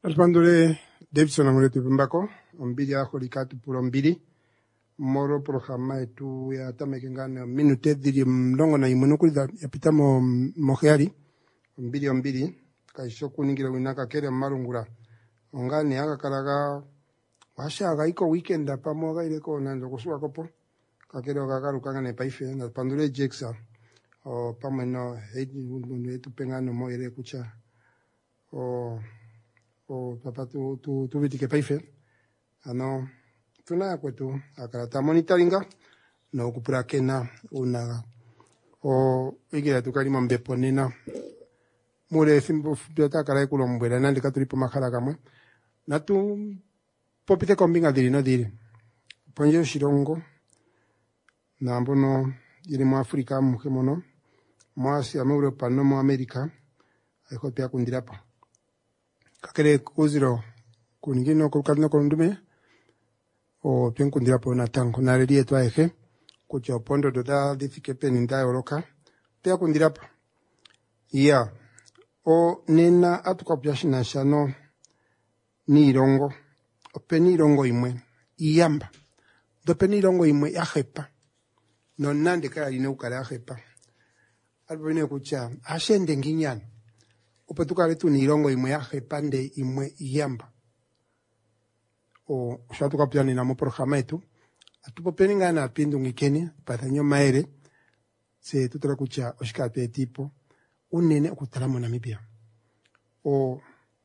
Alpandole Davidson angulete pimbako, ombili ya holikatu puro mbili, moro programa etu ya tamekengane minute diri mlongo na imunuku ya pitamo moheari, ombili, kaishoku ningira winaka kere marungura. Ongani aga karaga, washa aga iko weekend apa moga ileko nando kusua kopo, kakere ogagaru kangane paife, na pandule jeksa, o pameno etu pengano mo ere kucha, o papa tu viti ke paife ano tuna kwetu akarata monitoringa no kupura kena una o igira tukalima mbepo nina mure simbo biota kara kulo mbera nandi katulipo makala kamwe na tu popite kombinga diri no diri ponje shirongo na mbono iri mu Afrika mukemono mu Asia mu Europa no mu America eko pia kundirapa kakere kuziro kuningino kulukadno kondume o pien kundira po na tanko na relie to eje kucho pondo doda difike peninda oroka pia kundira pa ya o nena atukapya shino ni irongo o penirongo imwe iyamba do penirongo imwe yahepa no nande kala ino kala yahepa albone kucha ashende nginyana upetukale tu nirongo imwe yaje pande imwe iyamba o shatuka pia nina mo programa etu atupo peninga na pindu ngikeni patanyo maere se tutara kucha oshikape tipo unene okutalamo Namibia o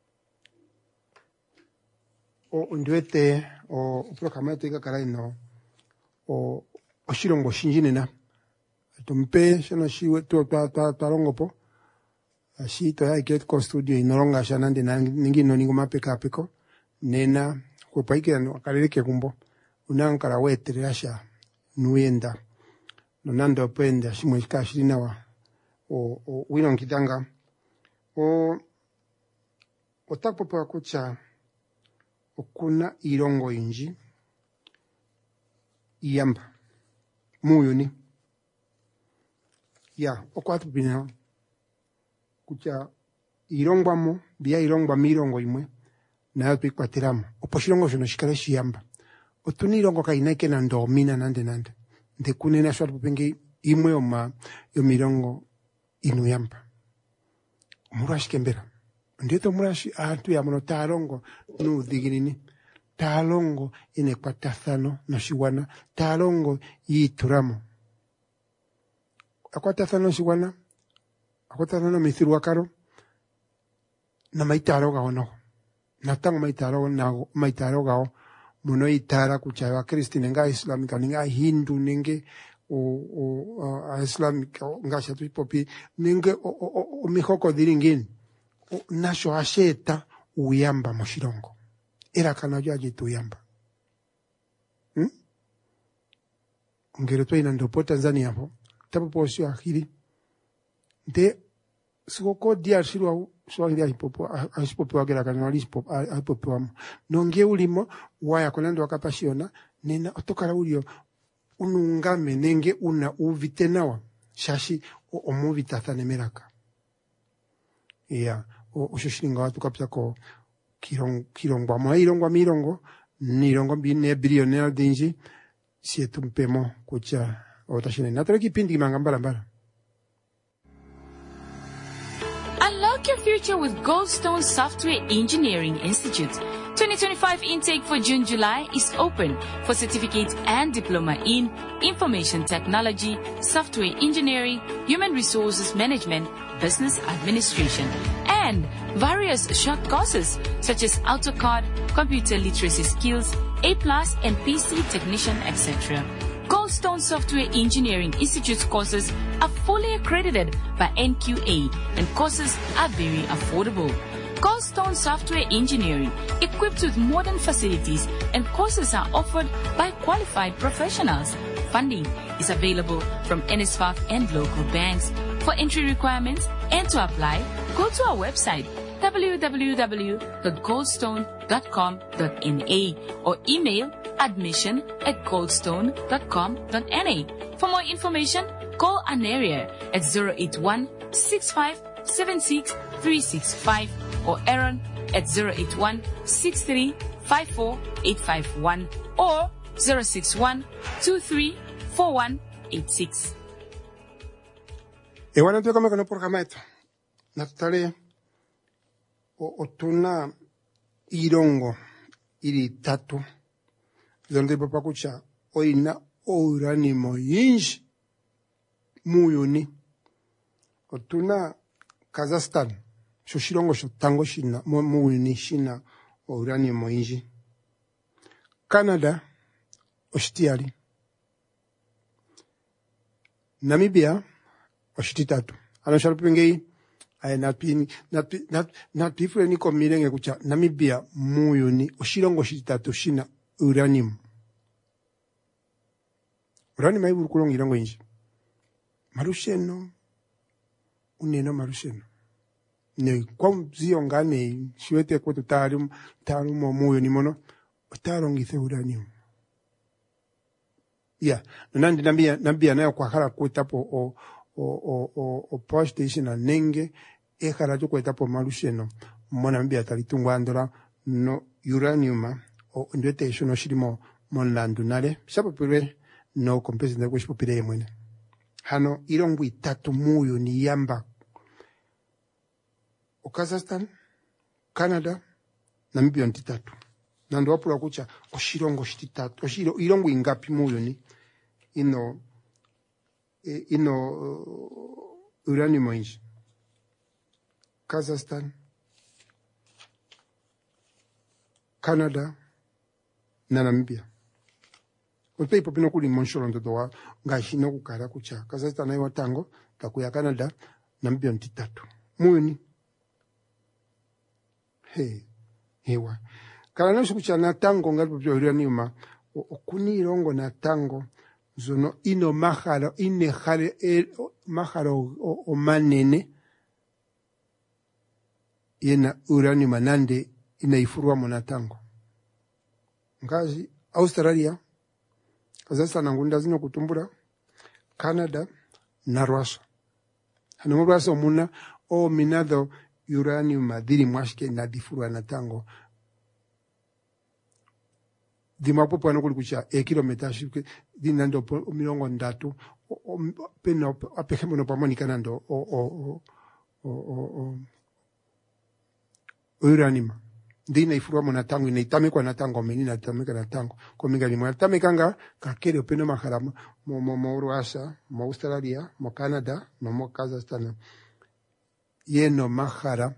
ndwete o programa etu ikakara ino o oshirongo shinjinena tumpe shano shiwe tu tarongopo Ashi to ya get ko studio inoronga shanande ningi no ningo mapeka peko nena ko paike no kaleleke kumbo unankara wetere asha nuenda no nando pende shimo ikashirina wa o wino nkitanga o otapo pa kucha okuna irongo inji iyamba muyuni ya okwatu bina kucha irongwamo bia irongwa mirongo imwe na pikwatiramo oposhirongo jono shikale shiyamba otuni irongo kainaike na ndomina nande ndekunena shwa penge imwe oma yo mirongo inuyamba murashi kembera ndito murashi atu ya mono tarongo nu diginini talongo ine kwatathano na shiwana talongo yituramo akwatathano shiwana akwatathano mithiru wakaro na maitaro gao no na tango maitaro gao muno itara kuchawa Kristine nga Islamika nga Hindu nenge o Islamika nga shatu popi nenge o mihoko diringin nasho asheta uyamba moshirongo era kana jaje tuyamba ngero to ina ndopo Tanzania hapo tapo posio akili de soko dia shirwa swali hipopo asipopo agera kana alispo hipopo am nonge ulimo waya konando akapasiona nena otokara ulio unungame nenge una uvitenawa shashi omuvita thanemeraka ya oshishinga watu kapya ko kirongwa mairongwa mirongo nirongo bine billionaire dinji sietumpemo kucha otashine nataka kipindi mangambara. Unlock your future with Goldstone Software Engineering Institute. 2025 intake for June-July is open for certificate and diploma in information technology, software engineering, human resources management, business administration, and various short courses such as AutoCAD, computer literacy skills, A+, and PC technician, etc. Goldstone Software Engineering Institute's courses are fully accredited by NQA and courses are very affordable. Goldstone Software Engineering, equipped with modern facilities and courses are offered by qualified professionals. Funding is available from NSFAF and local banks. For entry requirements and to apply, go to our website www.goldstone.com.na or email admission@goldstone.com.na. For more information, call Aneria at 081 6576 365 or Aaron at 081-6354-851 or 061-2341-86. Ewana tuwe kama kono programa yetu. Na tutale otuna irongo iri tatu. Zonde papa kucha oina uranimo yinji muyuni. Otuna Kazakhstan. Shoshirongo shotango shina muyuni shina uranimo yinji. Canada oshitiali. Namibia oshititatu. Anoshalupengei natipule niko mirenge kucha Namibia muyuni oshirongo shititatu shina uranium. Uranium ayi burukulonga irongo inji. Marusheno uneno marusheno. Ne kwa ziyongane shiwete kwetu tarumo muyuni mono otarongithe uranium. Yeah, nandi nambia nayo kwa hala kwetapo o power station na nenge hala jo kwetapo marusheno mona mbia talitungwa andola no uranium o ndwete shono shirimo monlandu nale sapo pire no compensate na kweshipo pire mwene hano irongo itatu muyo ni yamba o Kazakhstan, Canada, Namibia ntitatu nando wapula kucha oshirongo shititatu irongo ingapi muyo ni ino uranium inji Kazakhstan, Canada na Namibia. Ote ipo pino kuli monsholo ndodowa ngashino kukara kucha Kazakhstan na watango takuya Canada Namibia ntitatu muyuni hewa kala naso kucha na tango ngalipo pyo uranium okuni irongo na tango zono ino mahalo mahalo o manene yena uranium nande inaifurwa monatango ngazi Australia Kazakhstan ngunda zino kutumbura Canada na Russia hano Russia muna o minado uranium madiri mwashike na difurwa na tango dimapopo anokuli kucha kilomita shike dinando milongo ndatu peno apekemo no pamonika nando uranium dina ifurwa mona tango inaitamekwa na tango menina tameka na tango kominga limwe atamekanga kakere peno maharama mo Russia mo Australia mo Canada mo Kazakhstan yeno mahara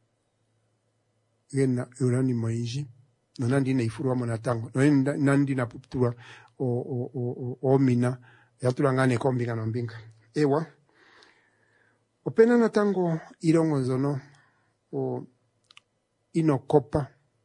yena uranium inji no nandi na ifurwa mona tango no nandi na puptura o mina yatulangane kombinga no mbinga ewa opena na tango irongo zono o ino kopa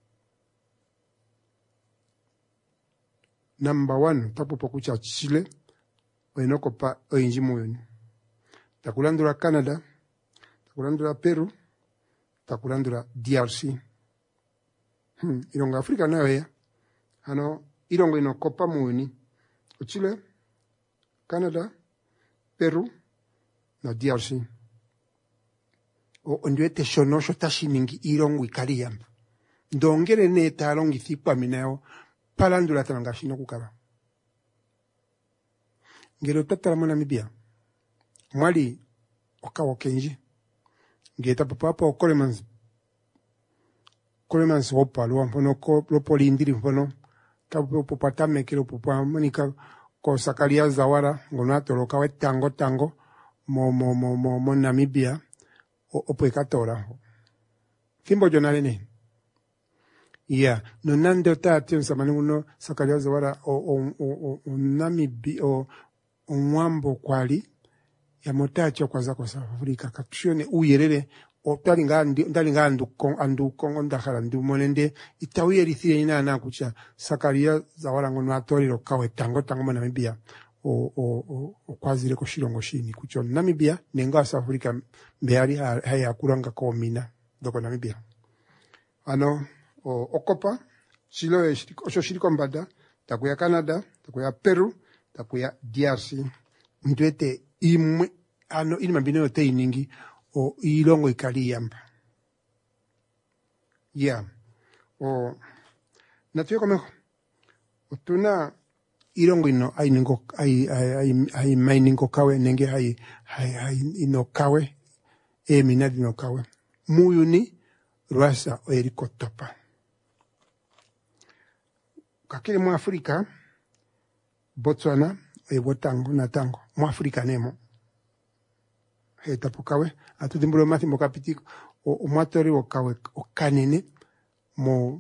number 1 tapo pokucha Chile o ino kopa o inji muyuni takulandura Canada takulandura Peru takulandura DRC irongo Afrika nayo ya hano irongo ino kopa muyuni o Chile Canada Peru na DRC o ndwete shonosho tashiningi irongo ikariyamba ndongere neta alongi thipa mineo palandula talanga shino kukaba ngero tatala mona Namibia mwali okawo kenji ngeta papa Colemans opa lo mpono ko polindiri mpono kapo popatame kilo popa manika ko Sakaria Zawara ngonato lo kawe tango mo Namibia opekatora kimbo jonalene yeah no nando tati nsamanungo Sakaria Zawara o Namibia o mwambo kwali ya motacho kwa zako South Africa katushone uyerere otalinga andu kongo ndakhala ndu monende itawiye lithire ina kucha Sakaria Zawara ngono atoriro kawe tango mo Namibia o kwazire ko shirongo shini kucho Namibia nenga South Africa mbeari haya kuranga ko mina doko Namibia ano okopa chilo osho shiriko mbada takuya Canada takuya Peru takuya DRC ndwete imwe ini mambino yote iningi o ilongo ikali yamba Yeah. Natuyo komeho. Otuna irongo ino ai mining ko kawe nenge ai ino kawe minadi no kawe. Muyuni Rwasa oeriko topa. Kakele mu Afrika Botswana botango na tango mu Afrika nemo. Heta pokawe atudimbulo mathi mokapitiko o matori o kawe o kanene mo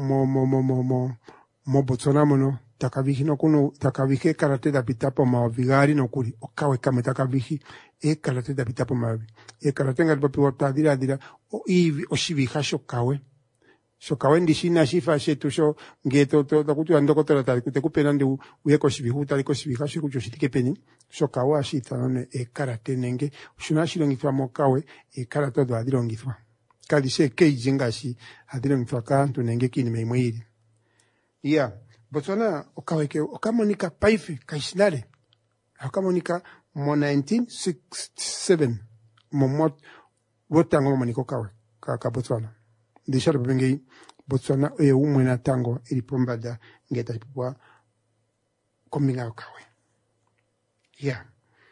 Botswana mono takavihi no kuno takavihi karate da pitapo mavigari no kuri o kawe kame takavihi karate da pitapo mavi karate ngal papi wata dira o ivi o shiviha shokawe ndishina shifa shetu sho ngeto to kutu andoko to tali kutekupena ndi uyeko shivihu tali ko shiviha shikucho shitikepeni shokawe ashita none karate nenge shuna shilongithwa mo kawe karate do adirongithwa kadise keijingashi adirongithwa kantu nenge kinime imwiri yeah. Botswana okaweke okamonika paife kaishinare okamonika mo 1967 mo wotango moniko kawe ka Botswana ndishara bengei Botswana umwe na tango ilipombada ngeta ipwa kombinga kawe yeah.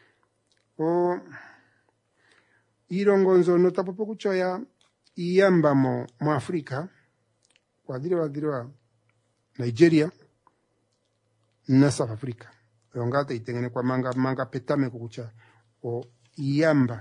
Irongonzo no tapopo kuchoya iyamba mo Afrika wadiriwa Nigeria na South Africa. Yongata itengene kwa manga petame kukucha. Iyamba.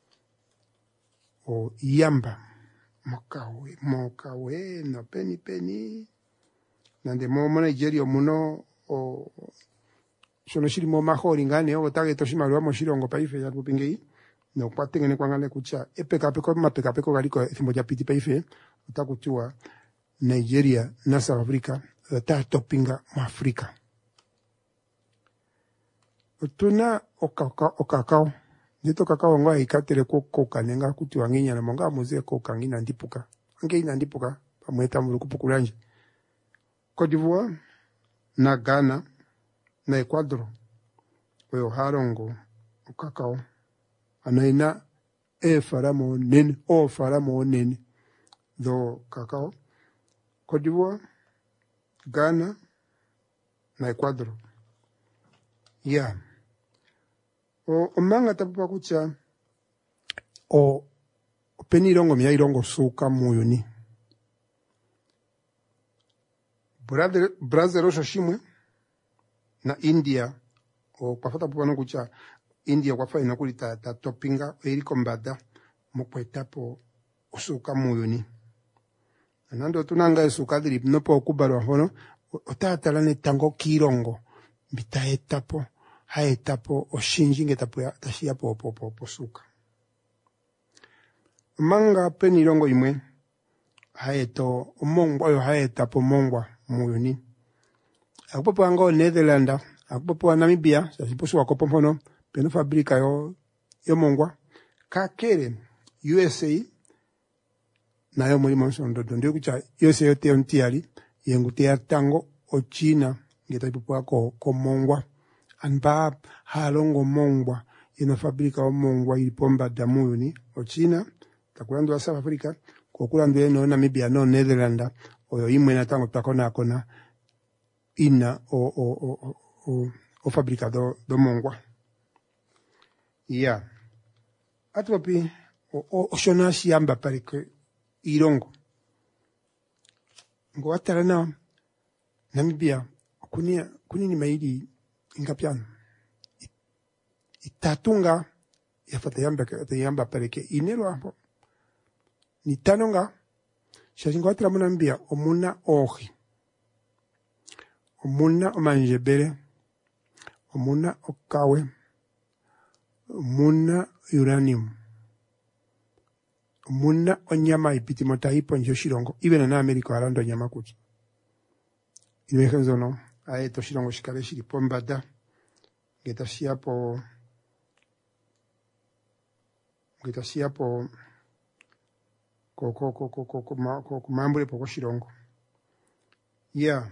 Mokawe, no penny. Nande mo Nigeria muno, sono shiri mo mahori ngane, tage toshimaruwa mo shirongo paife ya kupingei. No kwa tengene kwa ngane kucha. Mapekapeko galiko thimoja piti paife. Utakuchua Nigeria na South Africa. Topinga mu Afrika. Tuna okakao. Nito kakao nga ikatere koka nenga kuti wanginya na monga muze koka ngina ndipuka. Ngina ndipuka pamweta mu kupukulanje. Côte d'Ivoire na Ghana na Ecuador. Oyo harongo okakao. Anaina faramo nene. Do kakao. Côte d'Ivoire, Ghana na Ecuador. Yeah. Manga tapupa kucha penirongo mia irongo suka muyuni. Brazil osho shimwe na India kwa fata pupa no kucha India kwa fa inakuli ta topinga eriko mbada mokwetapo usuka muyuni. Nando tunanga esukadiri nopo okubarwa hono otatalane tango kirongo mbita etapo haetapo oshinji ngetapo ya tashia po suka manga penirongo imwe haeto omongwa oyo haetapo mongwa muyuni akupopo ango Netherlands akupopo Namibia sasiposu wakopo mpono peno fabrika yo mongwa kakere USA nayo mulimo nsondodo ndio kucha yose yote ontiali yengutea tango o China ngeta ipopo ko mongwa anba halongo mongwa ina fabrika o mongwa ilipomba damuyuni o China takulando wa South Africa kokulando eno Namibia no Netherlands oyo imwe na tango takona ina o fabrika do mongwa yeah atupi o shona shiamba parike irongo ngo atara na Namibia kunini maili ingapiano itatunga yafata yamba pareke inero hapo ni tanonga shashingo atara Namibia omuna ohi omuna omanjebere omuna okawe omuna uranium muna onyama ipitimota ipo njo shirongo ibena na Amerika arando nyama kuti imehenzo no aeto shirongo shikale shiri pombada getashia po ko mambure po shirongo yeah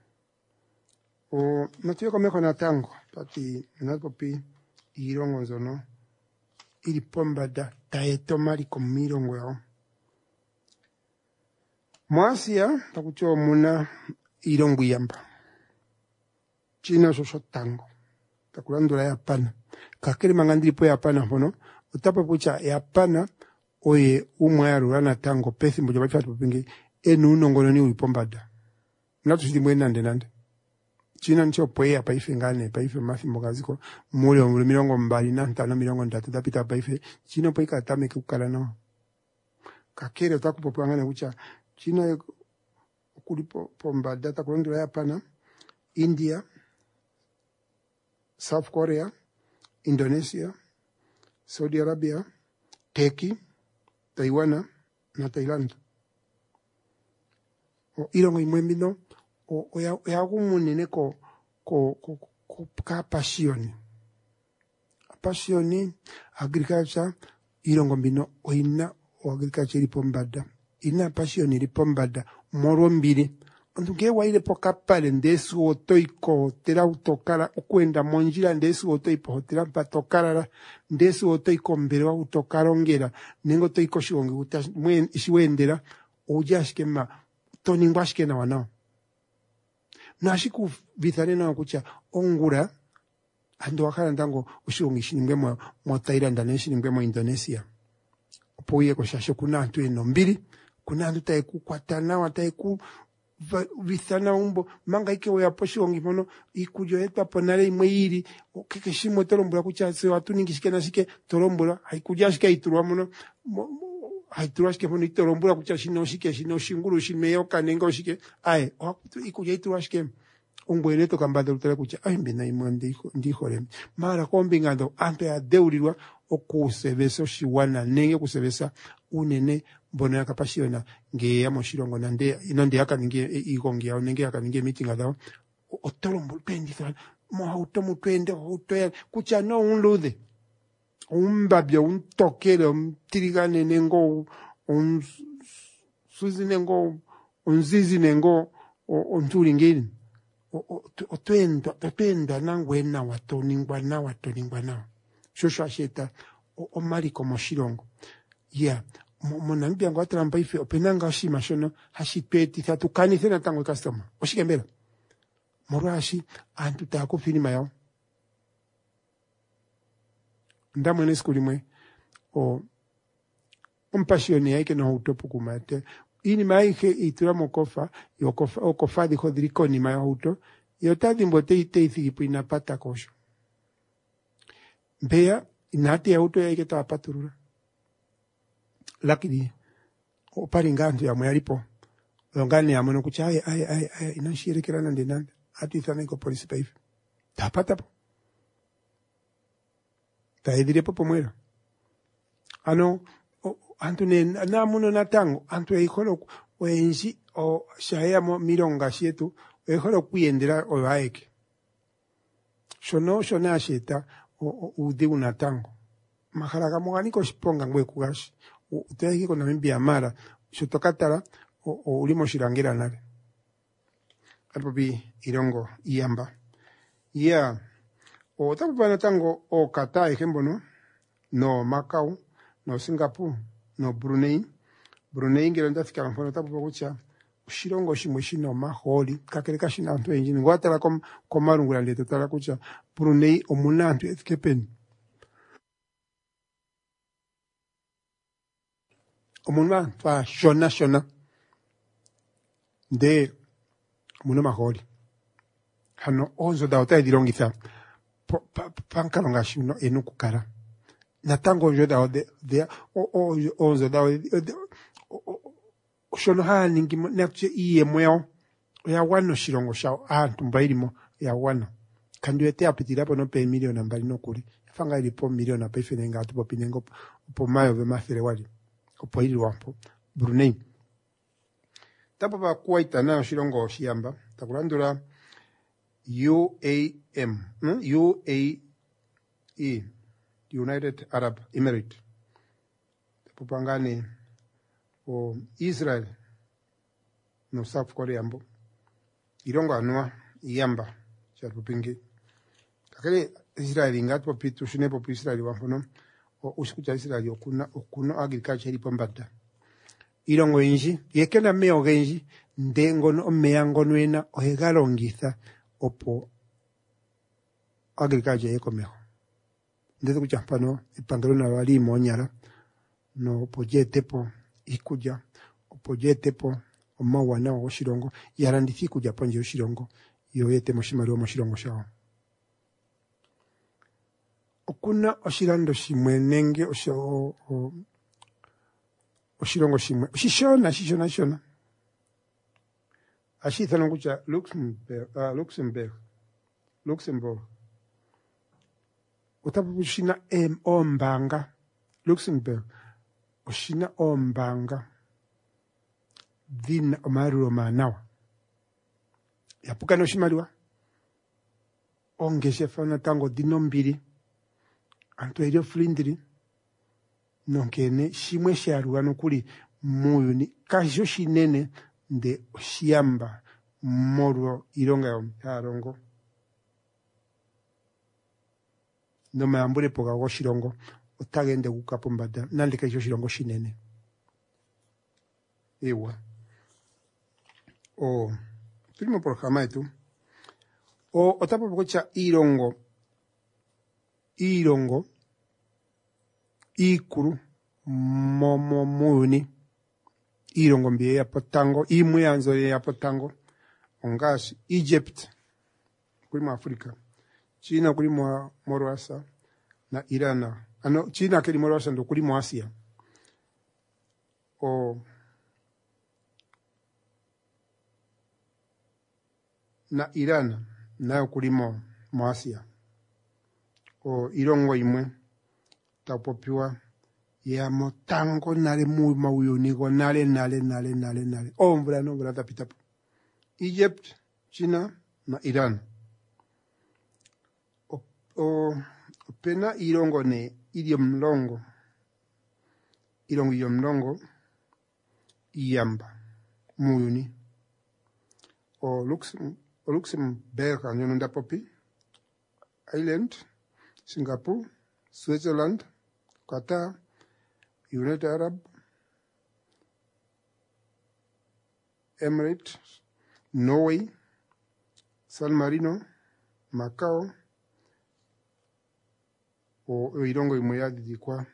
natiyo komeko na tango pati napopi irongo nzono ili pombada taeto mari komirongo yao Mwasia takucho muna irongo yamba. China so tango. Takulandula yapana. Kakiri mangandiri po yapana hono. Utapa pucha yapana oye umwaru ana tango pesi mboja bachatu pingi enu nongoloni ulipombada. Natu sidimwe nande. China ncho poe paife ngane paife mafi mbogaziko mule mirongo mbali na ntano mirongo ndatu tapita paife China poe katame kukala no. Kakiri utakupopangana kucha China kulipo pombada takulandula yapana India, South Korea, Indonesia, Saudi Arabia, Turkey, Taiwan na Thailand. Irongo imwembino ya kumunene ko ka pasioni. Pasioni agriculture irongo mbino oina agriculture lipombada. Ina pasioni lipombada moro mbili. Nduge waile poka pale ndesu otoiko tera utokara ukwenda monjira ndesu otoipo tera patokara ndesu otoiko mbere wa utokarongera nengo toiko shionge uta mwen ishiwendera ujashikema toningwashike na wana nashiku vitane na kucha ongura ando wakala ndango ushionge shinimwe mo Thailand na shinimwe mo Indonesia opoye ko shasho kuna antu eno mbili kuna antu taiku kwatana wataiku vithana umbo manga ike wa posho ngimono ikujo etwa ponale imweiri keke shimo torombura kuchatse watu ningishike nashike torombura haikujashike iturwa muno haiturashike muno torombura kuchashino shike shino shinguru shimeyo kanengo shike ai ikujo iturashike ongwele to kambada utara kucha ai mbina imwande ndihore mara kombingando anto ya deurirwa okusebesa shiwana nenge kusebesa unene mbona yakapashiona nge ya moshirongo nande inonde yakaninge igongi ya nenge yakaninge meeting adao otolombo pendi sana mo auto mutwende auto ya kucha no unlude umbabyo untokele umtirigane nengo suzi nengo unzizi nengo onturingeni otwenda nangwena watoningwa na shosho asheta omali komo shirongo yeah monambia ngo atramba ife openanga shima shono hashipeti tatukani thena tango customer oshikembera morashi antu takufini mayo ndamwene skulimwe umpasione yake no utopu kumate ini maike itura mokofa yokofa okofa dijo dirikoni mayo auto yotadi mbote iteithipu inapata kosho mbea inati auto yake tapaturura lakini oparingantu ya mwalipo longani ya mwana kucha ai inashirikirana ndinande hatu ithana iko polisi pa hivi tapata po taidire po mwera ano antu ne na muno na tango antu eikolo wenji o shaya mo mironga shetu eikolo kuyendera o waeke shona sheta udi una tango maharaga mwaniko shiponga ngwe kugashi uteki kona mbia mara shotokatara ulimo shirangira nale alpobi irongo iyamba yeah otakupana tango o kata ejembo no Macau no Singapore no Brunei ngero ndafika mfono tapo kucha shirongo shimwe shino maholi kakereka shina antu enjini ngwatala komarungula ndete tala kucha Brunei omunantu etkepeni omunwa twa shona de muno maholi hano onzo da ota dirongitha pankalonga shino enukukara natango njo da de onzo da shono haningi nakche iye mweo ya wano shirongo shao antu mbairimo ya wano kandu ete apitira pono pe miliona mbali no kuri fanga ilipo miliona pe fenenga atupo pinengo po mayo ve mafere wali opo ili wampo Brunei tapo pa kuwaita na shirongo shiamba takulandula UAE United Arab Emirates tapo pangane o Israel no South Korea mbo irongo anua iyamba charupingi kakele Israel ingatwa pitu shinepo pi Israel wampono usikucha Israel okuno agriculture ilipo mbada irongo inji yekena meo genji ndengo no meango nuena ohegalongitha opo agriculture yeko meho ndeze kuchampano ipangelo na wali monyara no pojetepo ikuja opojetepo omawana wa shirongo yarandithi kuja panje oshirongo yoyete moshimali wa moshilongo shawo okuna oshilando shimwe nenge oshilongo shimwe shishona ashithana kucha Luxembourg utapu ushina ombanga Luxembourg ushina ombanga dhina omarulo manawa yapuka no shimaliwa ongeshefa natango dino mbili antu elio flindiri nonkene shimwe sharuwa nokuli muyuni kasho shinene nde oshiyamba morwo ilonga yarongo no mayambule poga go shirongo otagende gukapo mbada nande kasho shirongo shinene ewa tulimo programa yetu otapo pokocha irongo ikuru muyuni irongo mbiye ya potango imwe yanzo ya potango ongashi Egypt kuli mu Afrika China kuli mu Morwasa na Iran China kuli mu Morwasa ndo kuli mu Asia na Iran nayo kuli mu Asia irongo imwe tapopiwa ya motango nale mu mauyonigo nale ombra no brata pitapo Egypt China na Iran pena irongo ne idiomlongo iyamba muyuni Luxembourg anyo nda popi Island Singapore Switzerland Qatar United Arab Emirates Norway San Marino Macau irongo imwe yadidikwa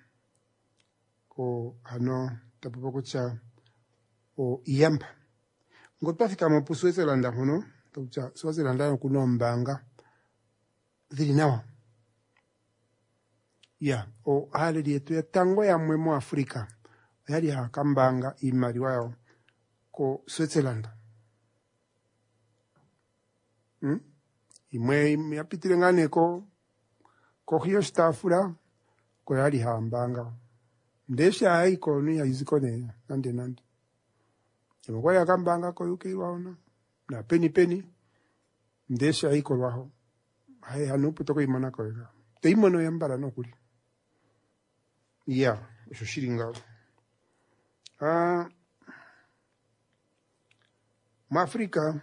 hano tapopoko cha iyamba ngotafika mu Switzerland hono tacha Switzerland kuno mbanga dhili nawa hali yetu ya tango ya mwe mu Afrika yali hakambanga imali wao ko Switzerland imwe yapitire ngane ko hiyo stafura ko yali hambanga ndesha haiko ni yazikone nande kwa ya kambanga ko yuki waona na peni ndesha haiko waho hai hanupu toko imana ko ega te imono yambara no kuli esho shiringa mu Afrika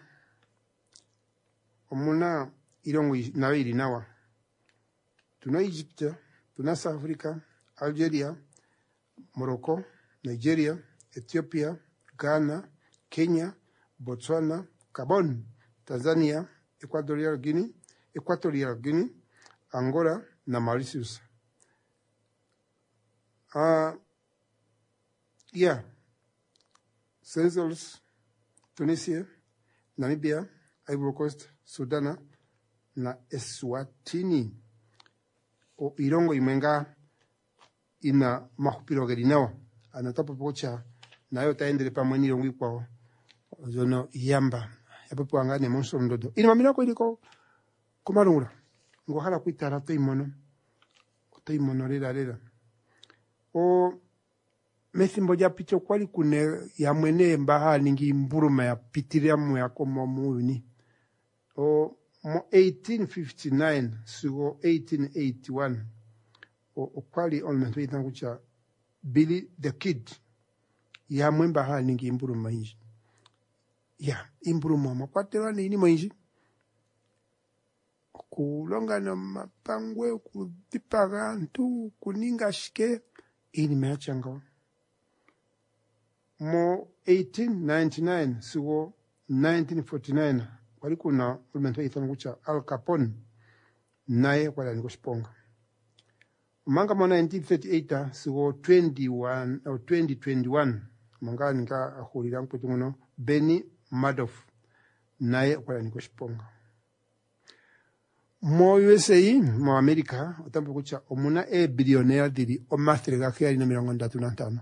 omuna irongo nawe ili nawa tuna Egypt tuna South Africa Algeria Morocco Nigeria Ethiopia Ghana Kenya Botswana Gabon Tanzania Equatorial Guinea Angola na Mauritius Seychelles Tunisia Namibia Ivory Coast Sudan na Eswatini irongo imenga ina mahupiro gerinawa anatapo pocha nayo taendele pamwe ni irongo kwao zono yamba yapo angane monso ndodo ina mamina ko iliko kumarura ngo hala kuitara to imono rera methimbo ja picho kwali kune ya mwene mbaha ningi mburuma ya pitiria mu yakomo muuni mo 1859 sugo 1881 kwali olmento itangucha Billy the Kid ya mwemba ha ningi mburuma inji imburuma makwatera ni mwinji kulonga na mapangwe kutipaga ntu kuninga shike ini meachanga mo 1899 sigo 1949 wali kuna ulimento itano kucha Al Capone naye wala niko Shiponga. Manga mo 1938 sigo 21 au 2021 manga nika ahulira mputi muno Benny Madoff naye wala niko Shiponga. Mo USA mo America utambo kucha omuna billionaire diri omathirega khali na 35.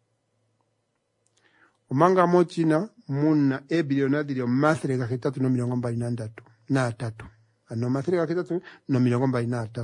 Omanga mo China muna billionaire diri omathirega 323 ano mathirega 323.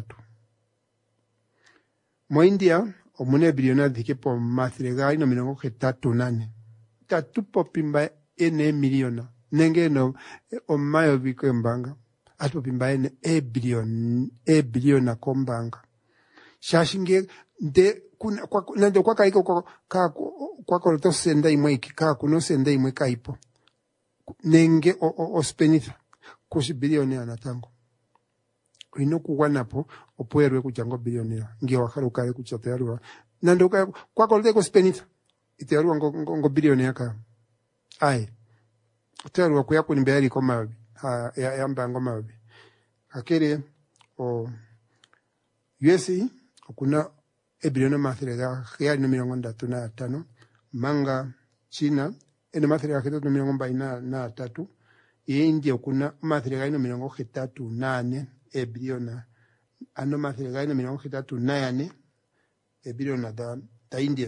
Mo India omuna billionaire diri po mathirega 38 tatu popimba ene miliona nenge no omayo bikembanga atu popimba ene billion kombanga shashinge de kuna kwa nando kwa kaiko kwa to senda imwe ikika kuno senda imwe kaipo nenge o spenitha kushi bilioni anatango ino kuwanapo opoerwe kujango bilioni ngi wakharu kale kuchaterwa nando kwa kolde ko spenitha iterwa ngo bilioni yaka ai terwa kuyako nimbeyali koma ya mbango mabi akere o USA kuna bilioni mathirega khali na 35 manga China ene mathirega 323 India kuna mathirega 38 bilioni ano mathirega 38 bilioni da India.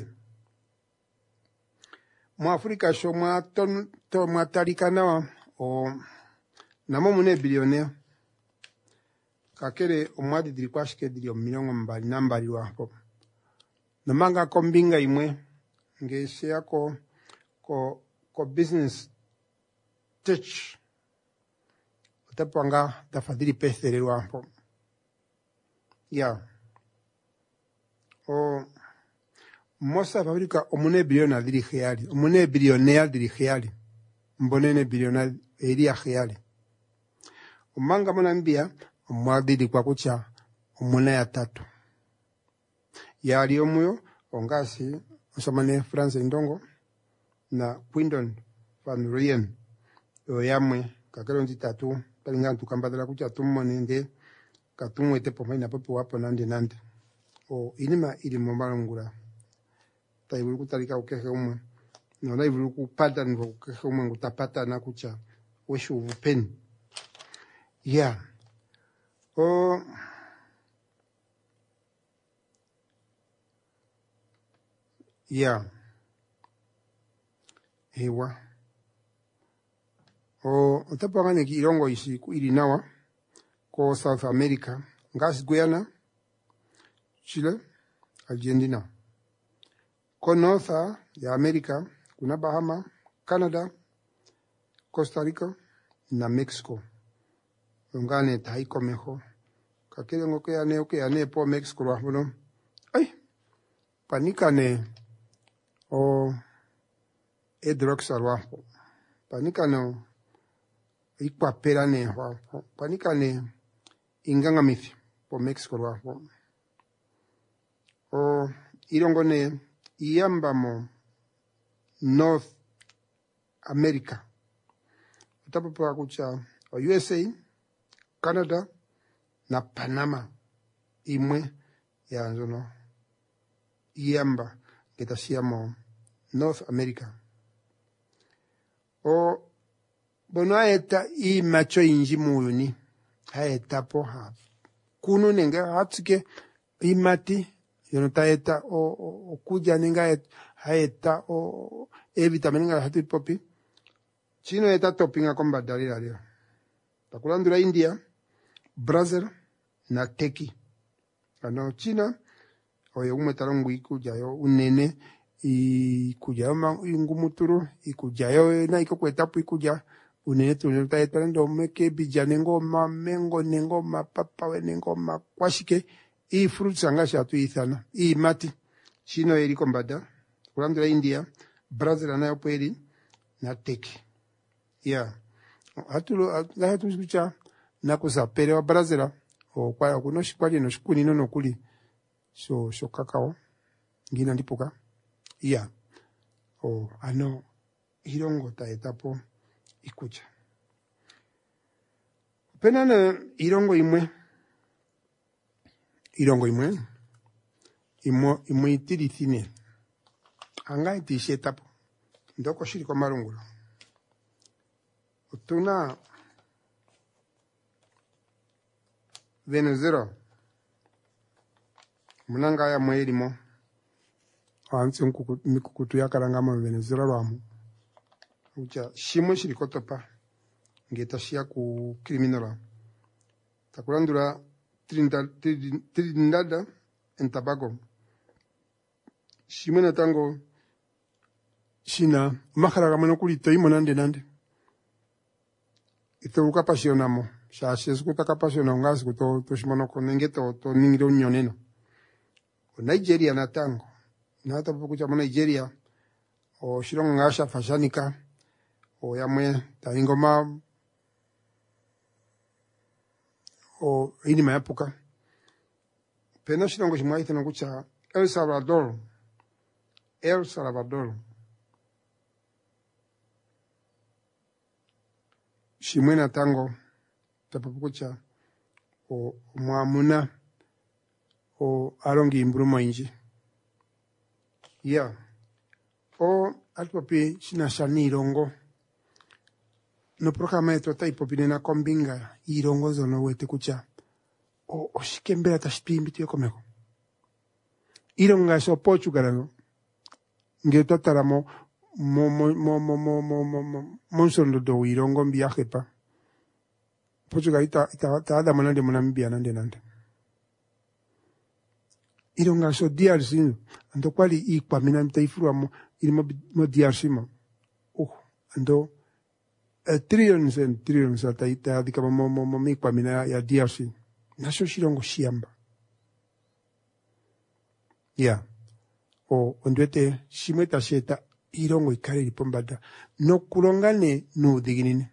Mo Afrika sho mwa to mwa tarikana o namo mune billionaire kakere omwadi diri kwashike diri omilongo mbali nambali wapo namanga kombinga imwe ngese yako ko business touch utapanga tafadhili pethele wapo ya o mosa fabrika omune billionaire diri khayali omune billionaire diri khayali mbonene billionaire eri khayali umanga mwanambia omwadidi kwa kucha omuna ya 3 yali omuyo ongasi osomane France Ndongo na Quindon van Rijn oyamwe kakero ndi 3 palinga ntukambadala kucha tumone nde katumwete pomaina popo wapo nande o inima ili mombalongula taibulu kutalika ukehe umwe no laibulu kupata ngo ukehe umwe ngutapata na kucha weshu upeni. Yeah. Oh. Yeah. Ewa. Oh, utapangane kirongo isi ili nawa ko South America, ngas Guyana, Chile, Argentina. Ko North ya America, kuna Bahama, Canada, Costa Rica na Mexico. Ngane taiko meho kakele ngoke ane po Mexico wahono ai panikane o drugs arwaho panikane ikwa perane waho panikane inganga mithi po Mexico waho o irongone iyambamo North America utapopa kucha o USA Canada na Panama imwe ya nzono iyamba ketasiamo North America o bonaeta I macho inji muyuni haeta po ha kunu nenga hatike imati yonotaeta o kuja nenga haeta o evitamenga hatu popi chino eta topinga komba dalila takulandura India Brazil na Turkey. Ano China oyo umetarongo ikujayo unene ikujayo ingumuturu ikujayo na ikokwetapu ikuja unene tuneta etando meke bijane ngoma mengo nengoma papa wenengoma kwashike fruits angasha tu ithana mati China eri kombada kulandura India Brazil anayo pweri na Turkey. Yeah. Hatu sikucha na kusapere wa Brazil o kwa kuno shikwali no shikuni no kuli so kakao ngina ndipoka yeah o ano irongo ta etapo ikucha. Pena na irongo imwe itirithine. Anga iti etapo. Ndoko shiri kwa marungulo. Tuna Venezuela. Munanga ya mwelimo. Anzi mikukutu ya karangama Venezuela rwamu. Ucha shimwe shiri kotopa. Ngeta shia ku criminala. Takurandura Trinidad and Tobago. Shimwe na tango shina makaraga monokulito imonande. Ito ukapasionamo. Shashe skuta kapasiona ngazi kuto toshimono konengeto to ningiro nyoneno. Nigeria na tango. Na tapo kucha Nigeria o shirongo ngasha fashanika o yamwe taingoma o inima yapuka. Pena shirongo shimaite no kucha El Salvador. Shimwena tango tapapukucha o muamuna o arongi imbrumo inji. O alpopi shina shani irongo. No programa eto taipopinena kombinga irongo zono wete kucha. O shikembera tashpimbitu yokomeko. Ironga so Portugal ngeta taramo monsondo do irongo viaje pa. Portugal ita da manande Namibia nande. Ironga so DRC ando kwali ikwa minamita ifurwa mo DRC mo. Ando trillions and trillions ita dikama mo mikwa mina ya DRC. Naso shirongo shiamba. O ondwete shimeta sheta irongo ikare lipombada no kulongane no diginine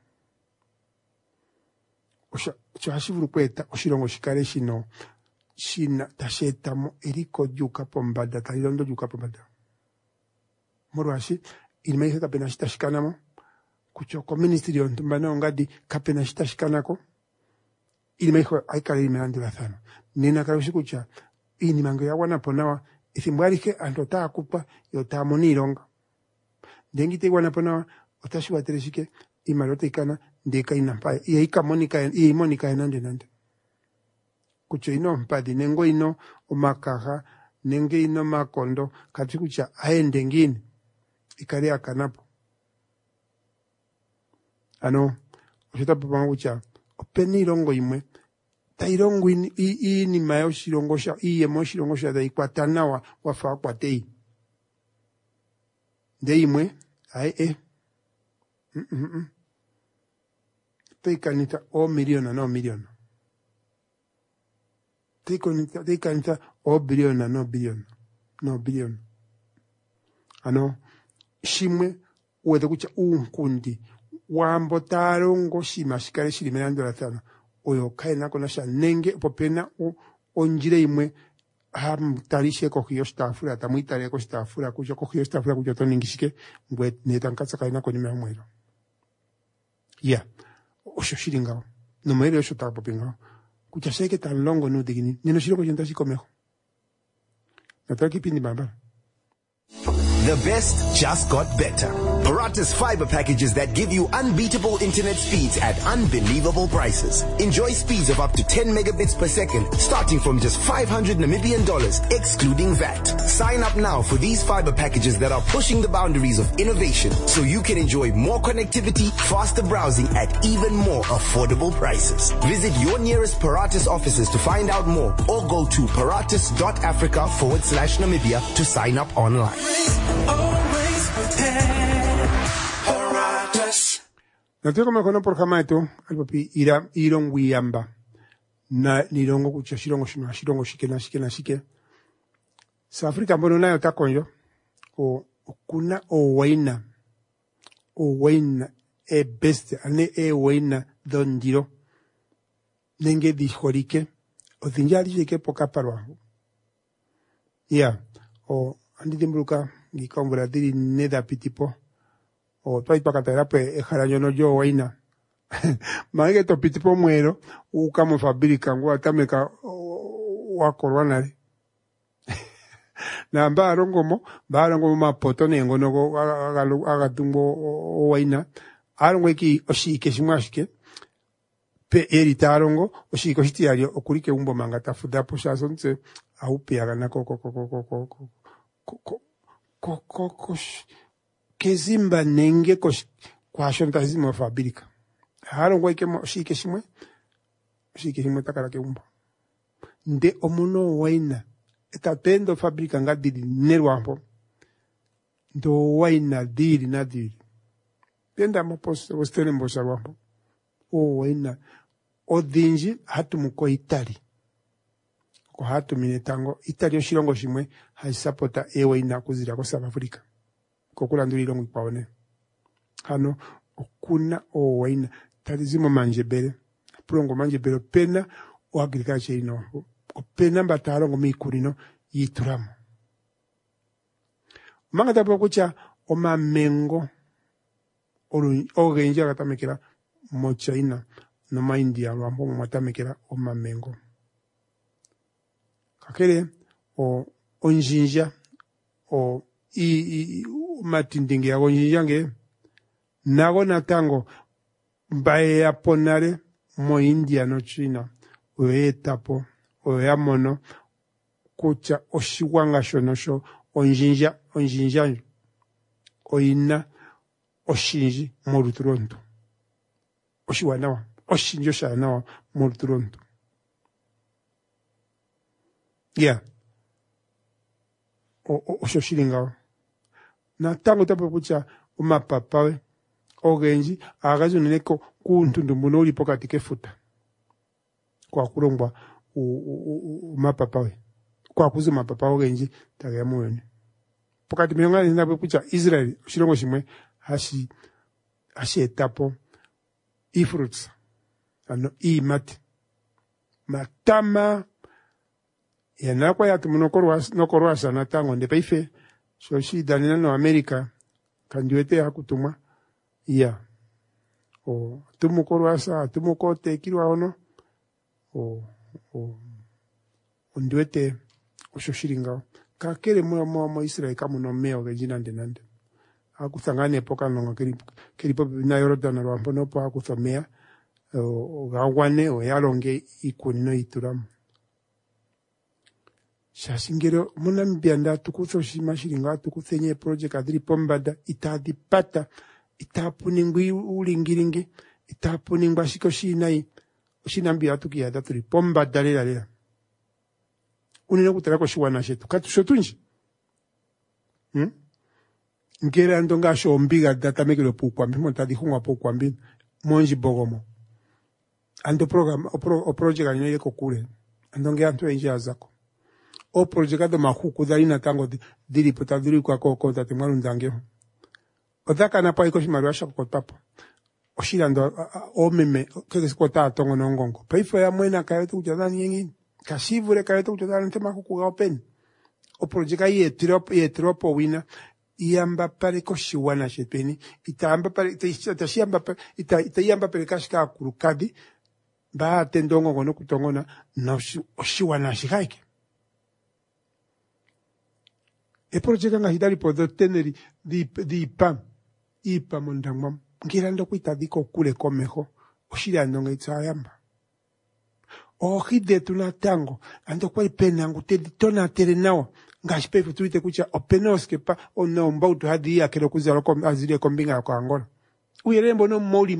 osha chashivuru kweta oshirongo shikare shino shina tasheta mo eriko yuka pombada tairondo yuka pombada morwashi ilmeise kapena shitashikana kuchoko ministry ontumbana ngadi kapena shitashikanako ilmeise aikare imeandula sana nina karushikucha ini mango ya wana ponawa isimbwarike antota akupa yota monironga dengite wana ponawa otashi watereshike imarote ikana ndeka inampa yeika monika nande kucho ino mpadi nengo ino omakaha nenge ino makondo kati kucha aende ngini ikare akanapo ano oshita papa kucha openi rongo imwe tairongo ini mayo shirongo sha iyemo shirongo sha dai kwatanawa wafa kwatei deimwe ai teikanita o miliona no miliona teikanita o biliona no biliona ano shimwe uweze kucha unkundi wambo tarongo shima shikare shilimeando la tano oyo kaina kona sha nenge popena onjire imwe tarishe kokiyo stafura tamuitare ko stafura kujo kokiyo stafura kujo toningishike ngwe netankatsa kaina koni mamwero osho shiringa no mere osho tapopinga kucha seke tan longo no digini nino shiro ko yenta shikomeho nataki pindi baba. The best just got better. Paratus fiber packages that give you unbeatable internet speeds at unbelievable prices. Enjoy speeds of up to 10 megabits per second, starting from just $500 Namibian, excluding VAT. Sign up now for these fiber packages that are pushing the boundaries of innovation, so you can enjoy more connectivity, faster browsing at even more affordable prices. Visit your nearest Paratus offices to find out more, or go to paratus.africa/Namibia to sign up online. Always prepared. Paratus. Nataka makono por kamaito alpapi iron wiyamba na nirongo kucha shirongo shike South Africa mbono nayo takonyo o kuna o waina e best ane e waina dondiro nenge dijorike o tinjali jike poka parwa o andi timbruka ngikombura diri neda pitipo o twa ipakatera pe ejaraño no yo waina maige to pitipo muero ukamo fabrika ngwa tameka wakorwanare na barongo mapoto nengo no agatungo waina arongo ki oshike shimwashike pe eritarongo oshiko shitiario okurike umbo mangata fudapo shasonse aupe agana kezimba nenge kwa shontazimo fabrika arongo ike oshike shimwe takara ke umbo nde omuno waina etatendo fabrika ngadiri nerwampo ndo waina diri na diri penda mopose wostene mbosha rwampo waina odinji hatu muko Itali ko hatu minetango Itali oshilongo shimwe haisapota waina kuzira ko South Africa ko kulandulira ngo kwaone hano okuna waina talizimo manjebere prongo manjebere pena o agriculture ino opena mbatalo ngo mikurino yituramo manga tapo kucha omamengo ogenja katamekera mo China no ma India lwambo mwatamekera omamengo kakere onjinja matindingi ya onjinja nge nago natango mbaye ya ponare mo India no China oetapo oyamono kucha oshiwanga shonosho onjinja oina oshinji moruturonto oshiwanawa oshinjo shanawa moruturonto oshishilinga na tango tapo kucha umapapawe ogenji agazuneko kuntundu muno uli pokati kefuta kwa kulongwa umapapawe kwa kuzu mapapawe ogenji tagaya muweni pokati milonga ninapo kucha Israel oshilongo shimwe hashi etapo fruits ano mati matama yanakwa yatu nokorwasa natango nde paife so shidanina no America kandiwete hakutumwa tumukorwasa tumukotekirwa ono ondiwete oshoshilinga kakere mo Israel kamuno meo gejina ndenande akuthangane epoka nonga keripo na Jordan lwampo nopo akuthomea gawane oyalonge ikunino ituramu shasingero munambia nda tukutho shimashilinga tukuthenye project adiri pombada itadipata itapuningwi ulingiringi itapuningwa shiko shinai oshinambia tukiyada turi pombada lela unene kutarako shiwana shetu katushotunji ngera ndonga shombiga data mekelo pukwambi montadi hunga pukwambi monji bogomo ando program o project ani ile kokule andonge antu enje azako o project do mahuku dalina tango diri potadiri kwa koko tati mwalu ndangeho odaka na pa ikoshi marwasha kwa papo oshirando o meme kese kwa tongo nongongo paifo ya mwena kayote kujadani yengi kashivure kayote kujadani tema kukuga open o project ye tropo wina iamba pare koshiwana shepeni itamba pare itayamba pare kashika kurukadi ba tendongo ngono kutongona na oshiwana shikaike e project nga hidali podo teneri di ipa mondangwa ngirando kuitadiko kule komeho oshirando ngaitsayamba ohide tunatango ando kwa ipena ngutedi tona terenawo ngashpefu tuite kucha openoske pa ono mbautu hadi ya kero kuzalo kom azire kombinga kwa Angola uyerembo no moli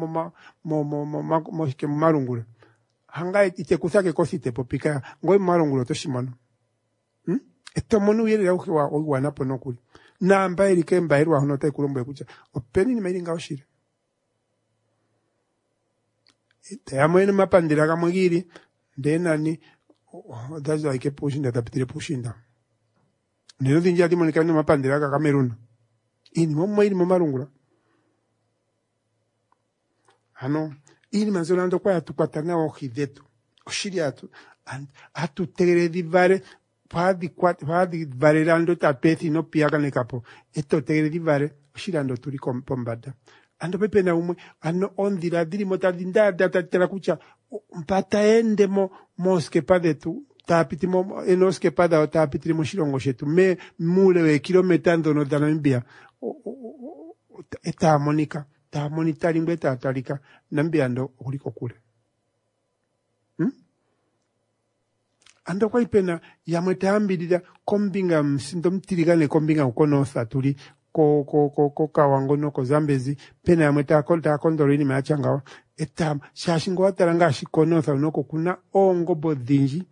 ke marungula hanga ite kusake kosite popika ngoi marungulo toshimano eto monu yere ya ukiwa wana pono kuli na ambaye likemba hirwa hono tai kulombo kucha openi ni mairinga oshire ite amwene mapandira kamwigiri ndenani dazo aike pushinda tapitire pushinda nero dinja dimonika no mapandira ka Cameroon ini mo marungula hano ini manzolando kwa tukatana ohidetu oshiri atu tegere divare padi varelando tapeti no piaga ne capo. Esto te di vare, shirando turi pombada. Ando pepe na umwe, ano ondira diri motadinda data terakucha, mpata ende moske padetu. Tapiti enoske pada o tapiti mo shirongo shetu me mule we kilometando no Namibia eta monika ta monitari ngweta atalika nambiando kuliko kule ando kwa ipena ya mwetambidida kombinga msindo mtirigane kombinga ukonosa tuli ko kawango no ko Zambezi pena ya mweta kolta kondorini maachangawa eta shashingo ataranga shikonosa unoko kuna ongo bodinji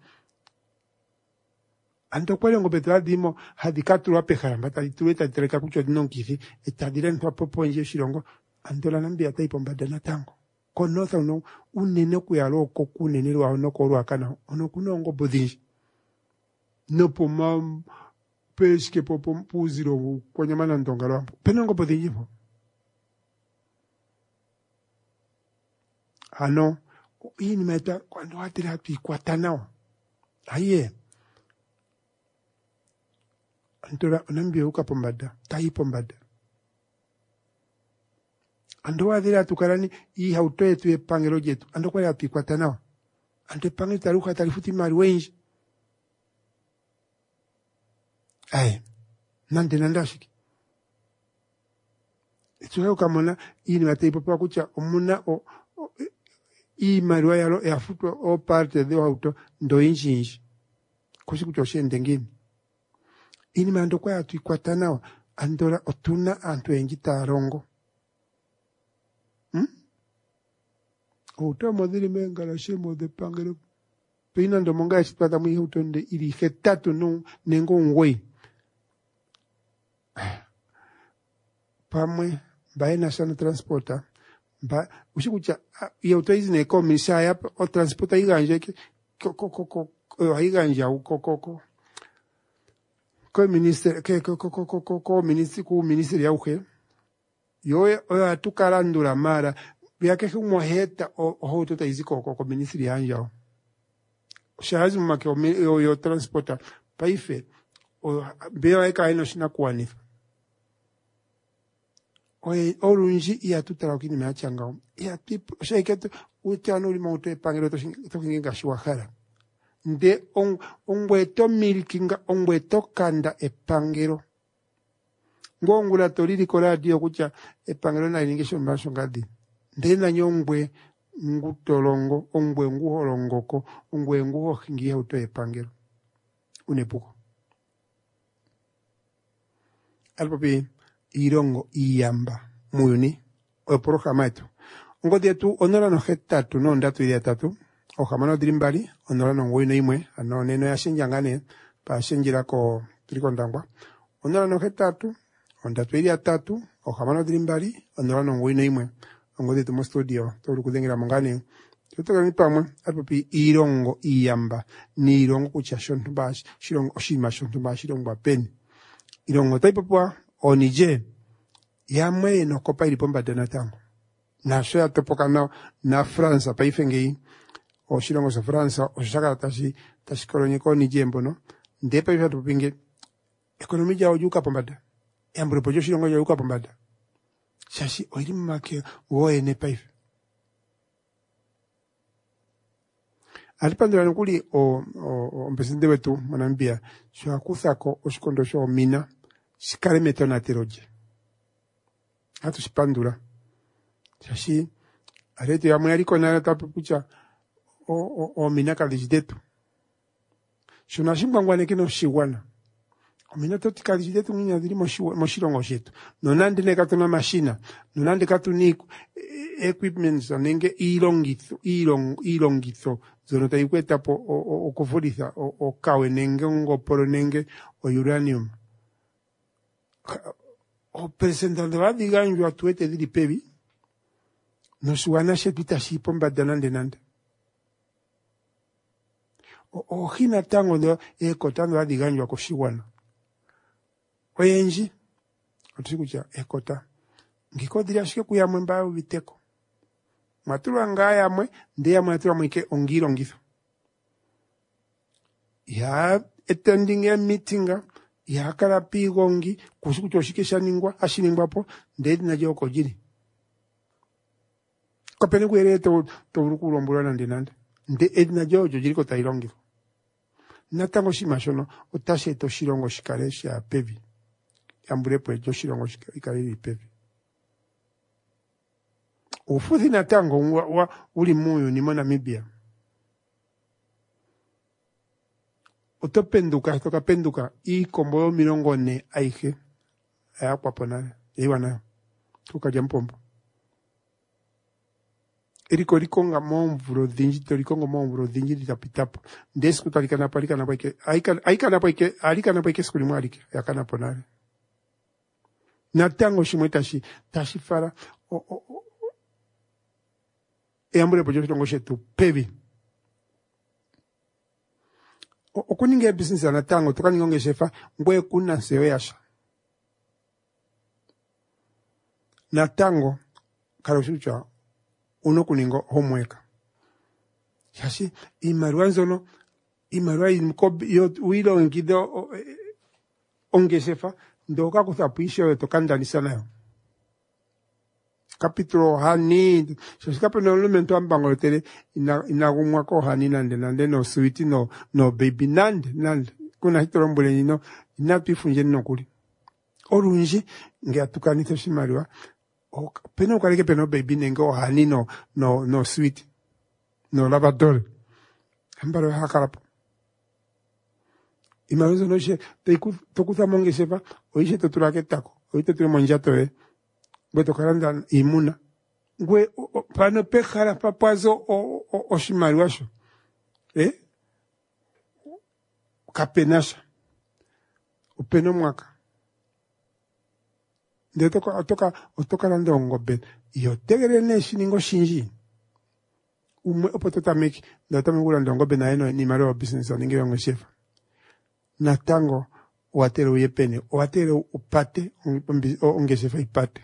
ando kwele ngo betra dimo hadikatu wa pekharamba talituleta tereka kucho dinonkithi etadire ntwa popo nje shirongo ando la nambia taipo mbadana tango konotha uno unene kuyalo ko kunene lwa no ko lwa kana ono kunongo bodinji no poma peske popo puziro kwenye mana ndongalo penongo bodinji po ano ini meta kwando atira pikwatanao aye Antora nambia uka pombada, tai pombada. Ando wadira tukarani i hautoe tuwe pangelo jetu. Ando kwa ya pikwata nao. Ando pangelo taruka tarifuti mari wenji. Aye. Nande nandashiki. Ito heo kamona i ni matei popa kucha omuna i mariwa yalo ya futu o parte de auto ndo inji. Kusi kuchoshe ndengini. Ini mando kwa atu ikwata nao, andora otuna antu engita rongo. Uta modiri mengala shemo de pangelo. Pina ndo monga esipata mui hutonde ili hetatu no nengo ngwe. Pamwe, baena sana transporta. Ushikucha, ya utaizi neko misaya o transporta iganja ke, iganja ukokoko. Ko ministeri ya uke yo atukarandura mara byake kumwaheta ohoto taiziko ko ministeri yanja shazi make yo transporta paife o beo eka ino shina kuanifa orunji ya tutara kini meachanga ya tipo shaiketo utano limoto pangero to kinga shiwahara nde ongweto milkinga ongweto kanda epangero ngongula toliri koradio kucha epangero na ilingesho mbasho ngadi nde na nyongwe ngutolongo ongwe nguholongoko ongwe nguho hingia uto epangero unepuko alpapi irongo iyamba muyuni o programa etu ngodia tu onora no hetatu no ndatu idea tatu o jamano drimbali onora no ngoi no imwe ano neno ya shenjangane pa shenjira ko trikondangwa onora no hetatu ondatu idea tatu o jamano drimbali onora no ngoi no imwe ngodia tu mo studio to rukudengira mangane tutoka ni pamwe alpapi irongo iyamba ni irongo kuchashon bash shirongo oshima shon bash shirongo pen irongo taipapwa onije yamwe no kopa ilipomba dana tango na shea topoka na Fransa pa ifengei o shirongo sa Fransa o shaka tashi koloniko ni jembo no ndepa ifa tupinge ekonomi ja ojuka pombada yambro pojo shirongo ja ojuka pombada shashi oiri make woe ne pa ifa alipandura nukuli o mpesinde wetu manambia shua kusako o shikondo shua mina shikare metona teroje hatu shipandura shashi areto ya mwenye aliko nana tapupucha o minaka lijidetu shuna shimbangwane kino shiwana o minato tika lijidetu mwenye adiri moshirongo shetu nonande nekatuna mashina nonande katuniku equipments nenge ilongitho zonota ikweta po o kufurisa o kawe nenge ngoporo nenge o uranium o presentando la diganjo atuete diri pebi no suana shepita shipomba danande nande o hina tango ndo ekotando la diganjo akoshiwana oyenji otsikucha ekota ngikodira shike kuyamwe mbayo biteko matulu ngaya mwe ndiya mwe atula mwike ongiro ngitho ya attending a meeting ya kala pigongi kushikutoshikisha ningwa ashiningwapo ndedi na joko jiri kapene kwere to rukulombula nande nde edna jojo jiriko tailongiro natango shimashono otashe to shirongo shikale sha pevi ambulepo ejo shirongo shikale pevi ufuthi natango uli muyo ni Namibia tokapenduka ikombo 40 aike ayakwaponale iwana tukaja mpombo rikonga momvuro dhinji litapitapo ndesi kutalikana palikana paike alikana paike skuli mwalike yakana ponale natango shimwe tashifara eambule pojo chitongo shetu pevi okuninga business anatango tukaninga shefa ngwe kuna sewe yasha natango karoshucha uno kuningo homework yashi imarwanzono yo wilo ngido ongesefa ndoka kuthapisha weto kandanisa nayo capítulo hani shikapo no elemento ambango tele inagumwa ko hani nande no sweet no baby nande kuna hitorombole nino inapifunje no kuli orunji ngatukanitse shimariwa peno kaleke peno baby nengo hani no sweet no lavador ambaro hakarapo imaruzo no she tokuta mongesefa oishe toturake tako oite turi monjato Beto karanda imuna. Ngwe pano pekara papazo o shimariwasho. Kapenasha. Upeno mwaka. Nde otoka randa ongobe. Iyo tegere neshi ningo shinji. Umwe opotota meki. Nde uranda ongobe na eno ni maro business o ninge yongo shefa. Natango watere uyepene. Watere upate ongeshefa ipate.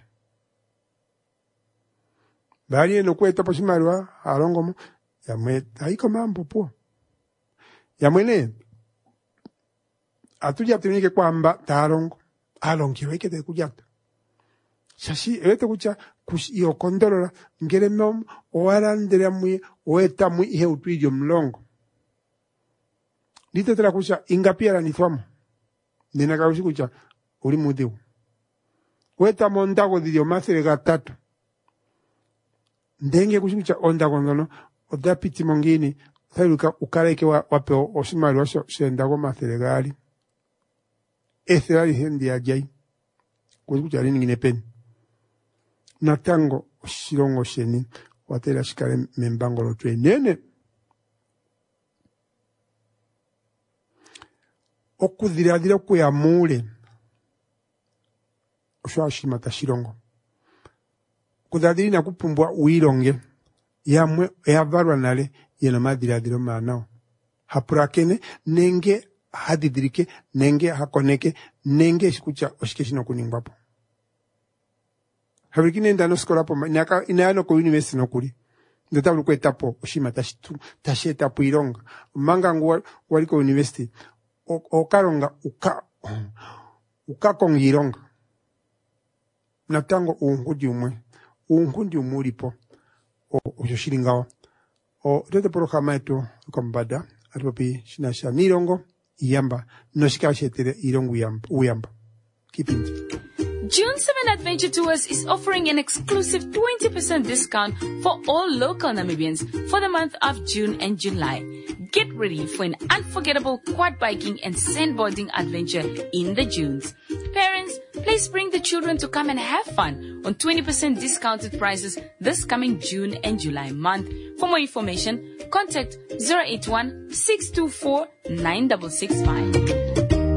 Bali no kweta poshimarwa alongomo yamwe haiko mambo po yamwene atuja tunike kwamba tarongo alongiweke te kujata shashi ete kucha kushio kondorola ngere mom oarandere mwi oeta mwi ihe utwijo mlongo dite tera kucha ingapiera ni thwamo nina kaushi kucha uli mudiu oeta mondago didio masere gatatu ndenge kushikucha onda kondono odapiti mongini thairuka ukareke wape oshimari washo shendago mathelegali ethelali hendi ajai kushikucha ringine pen natango shirongo sheni watela shikale membango lotwe nene okudhiradhira kuyamule oshwashimata shirongo kudadiri na kupumbwa uilonge yamwe yavarwa nale yena madiradiro manao hapurakene nenge hadidirike nenge hakoneke nenge shikucha oshikeshino kuningwapo habirikine ndano skola po inayano ko university nokuli ndetabu kwetapo oshima tasheta po ilonga manga ngwa waliko university okaronga ukakonga ilonga natango unguji umwe ungundi umulipo oshiringawa tete programa yetu kombada atupapi shinasha nirongo iyamba noshikashetere irongo uyamba kipindi. June 7 Adventure Tours is offering an exclusive 20% discount for all local Namibians for the month of June and July. Get ready for an unforgettable quad biking and sandboarding adventure in the Dunes. Parents, please bring the children to come and have fun on 20% discounted prices this coming June and July month. For more information, contact 081 624 9665.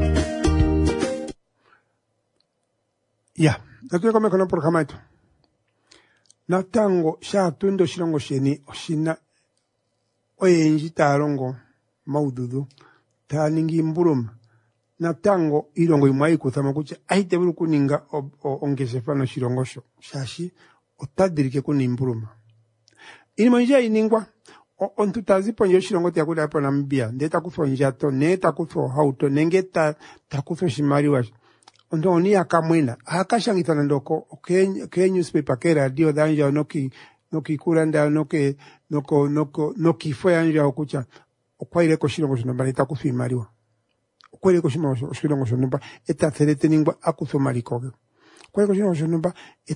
Ya, natuye kome kono programa eto. Natango sha tundo shirongo sheni oshina oyenji tarongo maududu taningi mbuluma. Natango irongo imwai kuthama kucha aite bulu kuninga ongesefano shirongo sho. Shashi otadirike kuni mbuluma. Inimanja iningwa ontu taziponyo shilongo tiakula hapo Namibia ndeta kufo njato neta kufo hauto nengeta takufo shimaliwa ondo oni akamwena akashangitana ndoko ke newspaper ke radio danja noki kuranda noki fo yanja okucha okwaile ko shilongo shonomba neta kufo imaliwa okwaile ko shilongo shonomba eta therete ningwa akufo malikoge okwaile ko shilongo shonomba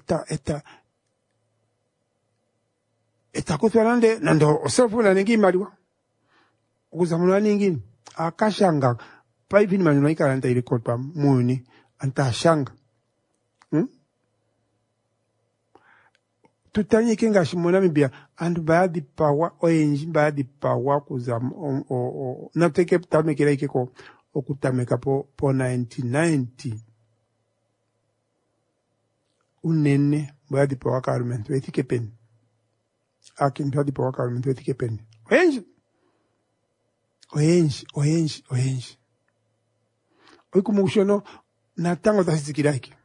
eta kutwalande nando osefuna nengi maliwa ukuzamuna ningini akashanga paivi ni maneno ikalanda ile kotwa muuni anta shanga tutanye kenga shimona Namibia andu baadhi pawa oyenji baadhi pawa kuzam na teke tamekera ikeko okutameka po 1990 unene baadhi pawa government wetike pen akin baadhi pawa government wetike pen oyenji oikumushono natango tasizikiraki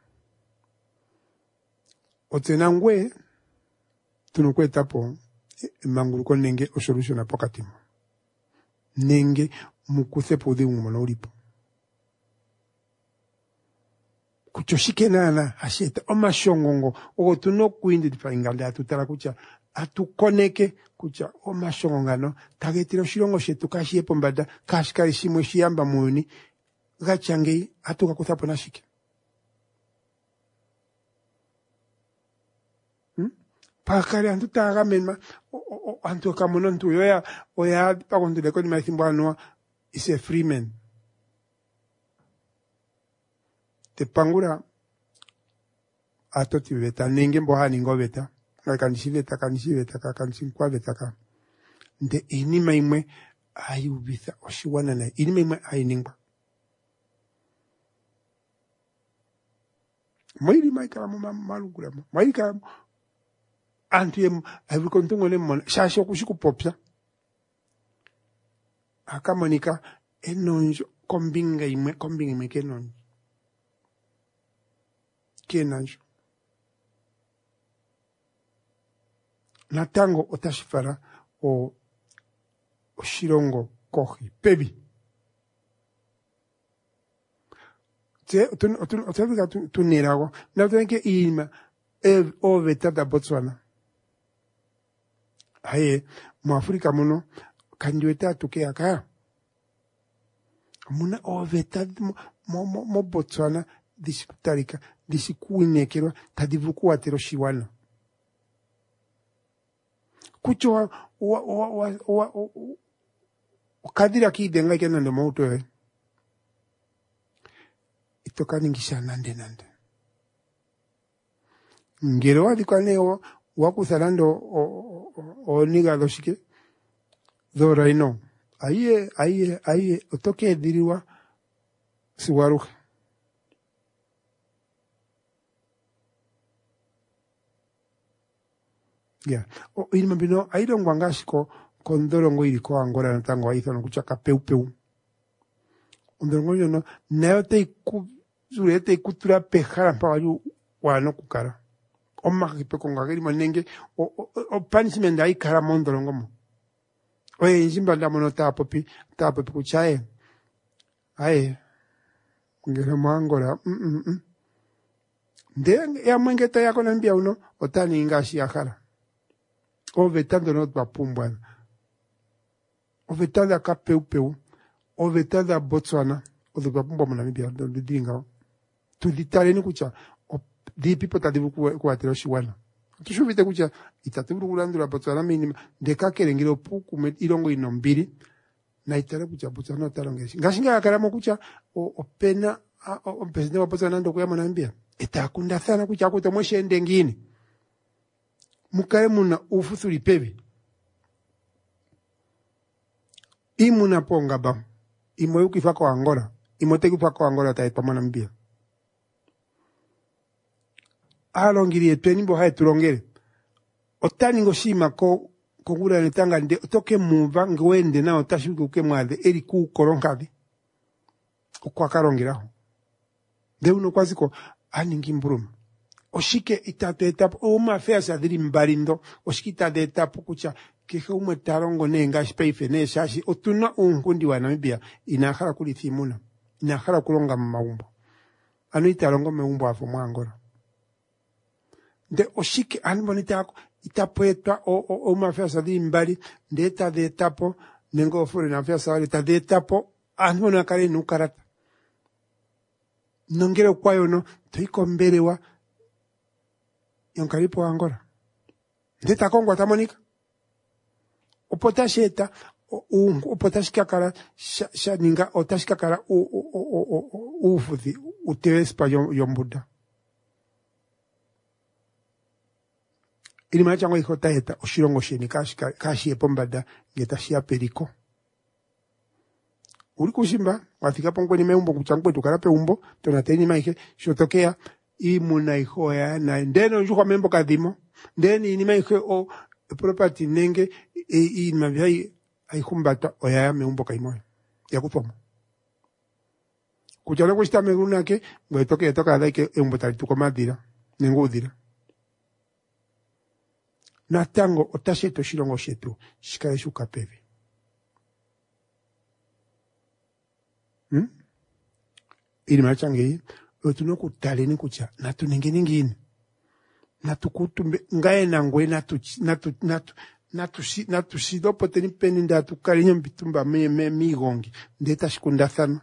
otsenangwe tunukweta po manguluko nenge o solution apokatimo nenge mukuse podi umuno ulipo kuchoshike nana hasheta omashongongo ogo tuno kuindi difaingale atutala kucha atukoneke kucha omashongongano tagetira shilongo shetu kashiyepo mbada kashikali shimwe shiyamba muuni gachangei atuka kuthapo nashike pakale antu taga menma antu kamono ntu oya pakontule ko ni maithimbo anwa is a free man te pangura atoti beta ninge mbo hani ngobeta kanishiveta kanishinkwa beta nde inima imwe ayubitha oshiwana na inima imwe ayiningwa mwili maikala malugula maikala antu yemu avikontungo lemona shasho kushikupopya akamonika enonjo kombinga imwe kenonjo kenanjo natango otashifara o shirongo kohi pebi otavika tunirago na utenke ilma oveta da Botswana haye mu Afrika muno kandiweta tuke aka muna oveta mo Botswana disitarika disikuinekerwa tadivuku atero shiwana kucho kadira kidenga ikena ndo mauto itokaningisha nande ngero wadikwaneo wakuthalando oniga loshike dhora ino aye otoke diriwa siwaruka yeah ilima bino aido ngwangashiko kondorongo iliko Angola natango aithono kuchaka peu ondorongo yono nayote zurete kutura pejara pawayu wano kukara omakipe kongageri manenge o punishment ai kara mondorongo mo oye njimba ndamono tapopi kuchae aye ngere mangora nde ya mwengeta yako nambia uno otani ngashi akara ovetando no papumbwana ovetanda ka peu ovetanda Botswana odopapumba mo Namibia ndinga tulitaleni kucha di people tadivu kuatero shiwana tushuvite kucha itaturu kulandura Botswana minima ndekakerengiro puku ilongo inombiri na itara kucha Botswana talongeshi ngashinga akaramo kucha opena president wa Botswana ndo kuyama Namibia etakunda sana kucha kutomweshe ndengini mukare muna ufuthuri pebi imuna ponga ba imoyuki fako Angola imoteki fako Angola taitama Namibia alongiri etweni mbo hae tulongere otani ngoshima ko gura netanga nde toke muva ngwende na otashuke uke mwade eri ku koronkade okwa karongeraho de uno kwaziko aningi mbruma oshike itatu etapo uma fesa diri mbalindo oshike itatu etapo kucha kehe umwe tarongo nenga shipeife neshashi otuna unkundi wa Namibia inakhala kulithimuna inakhala kulonga maumbo anu itarongo maumbo afo mwangora nde oshike anbonitako itapo etwa uma fesa diri mbali ndeta de etapo nengo ofure na fesa wale ta de etapo anbona kale nukarata nongero kwayo no toikombelewa yonkalipo Angola ndeta kongwa tamonika opotasheta opotashikakala shaninga otashikakala ufuthi utewespa yombuda ili machango ikotaheta oshirongo sheni kashi epombada ngetashia periko uli kushimba wafika pongweni meumbo kuchangwe tukarape umbo tonateni maike shotokea imuna ihoya na ndeno njukwa membo kadhimo ndeni ni maike o property nenge mabya aihumbata oya meumbo kaimoya yakutoma kuchalo kushita meguna ke ngwetoke toka like umbo talituko madira nengudira na tango otasheto shirongo shetu shikaye shuka pevi ili machange otunoku taleni kucha natunenge ningini natukutumbe ngaye nangwe natusidopo teni peni ndatu kalinyo mbitumba migongi ndeta shikunda sana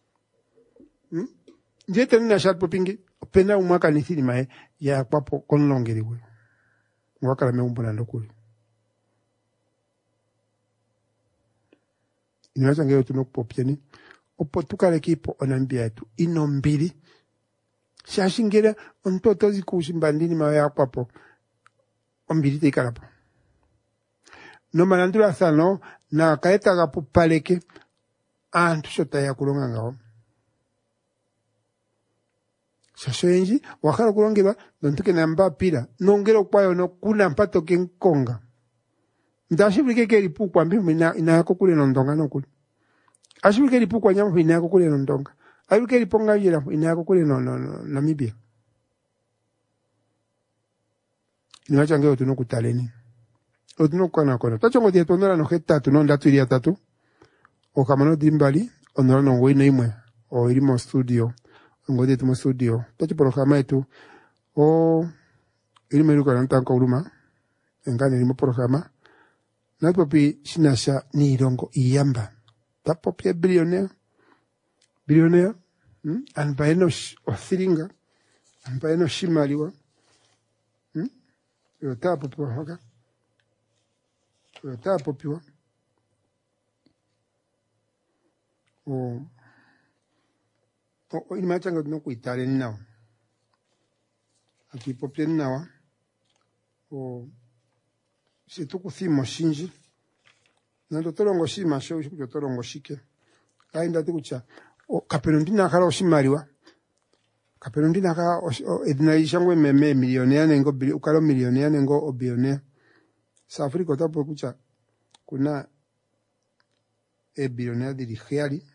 ndeta nina shatpo pingi pena umwaka nithili mae ya kwapo konlongeriwe mwaka la meumbo na ndokuli ili machange otunoku popieni opotukale kipo onambia yetu inombili shashingira ontoto zikushimbanini mawe akwapo ombili teikalapo no manandula sano na kaeta gapo paleke antu shota ya kulonga ngao shashoenji wakala kulongelwa nontuke na mba pila nongero kwayo no kuna mpato kenkonga ndashibulike kelipu kwa mbimu inayako kule nondonga nokuli ashibulike lipu kwa nyamu inayako kule nondonga ashibulike liponga yela inayako kule Namibia inachange otunoku taleni otunoku kona tachongo dietu onora no hetatu no ndatu ilia tatu okamano dimbali onora no ngwino imwe o ilimo studio ngode tumo studio tachi programa yetu o ilimo iluka nantanka uruma engane ilimo programa na popi shinasha ni irongo iyamba tapopia billionaire anbaeno othiringa anbaeno shimaliwa yotapopiwa hoka yotapopiwa ili machanga tuno kuitale ninawa akipopia ninawa situku thimo shinji nando torongo shima show shikuto torongo shike kainda tikucha kapeno ndina kala oshimaliwa kapeno ndina kala edina ishangwe meme milionea nengo ukalo milionea nengo obionea Safriko tapo kucha kuna bilionea dirigiali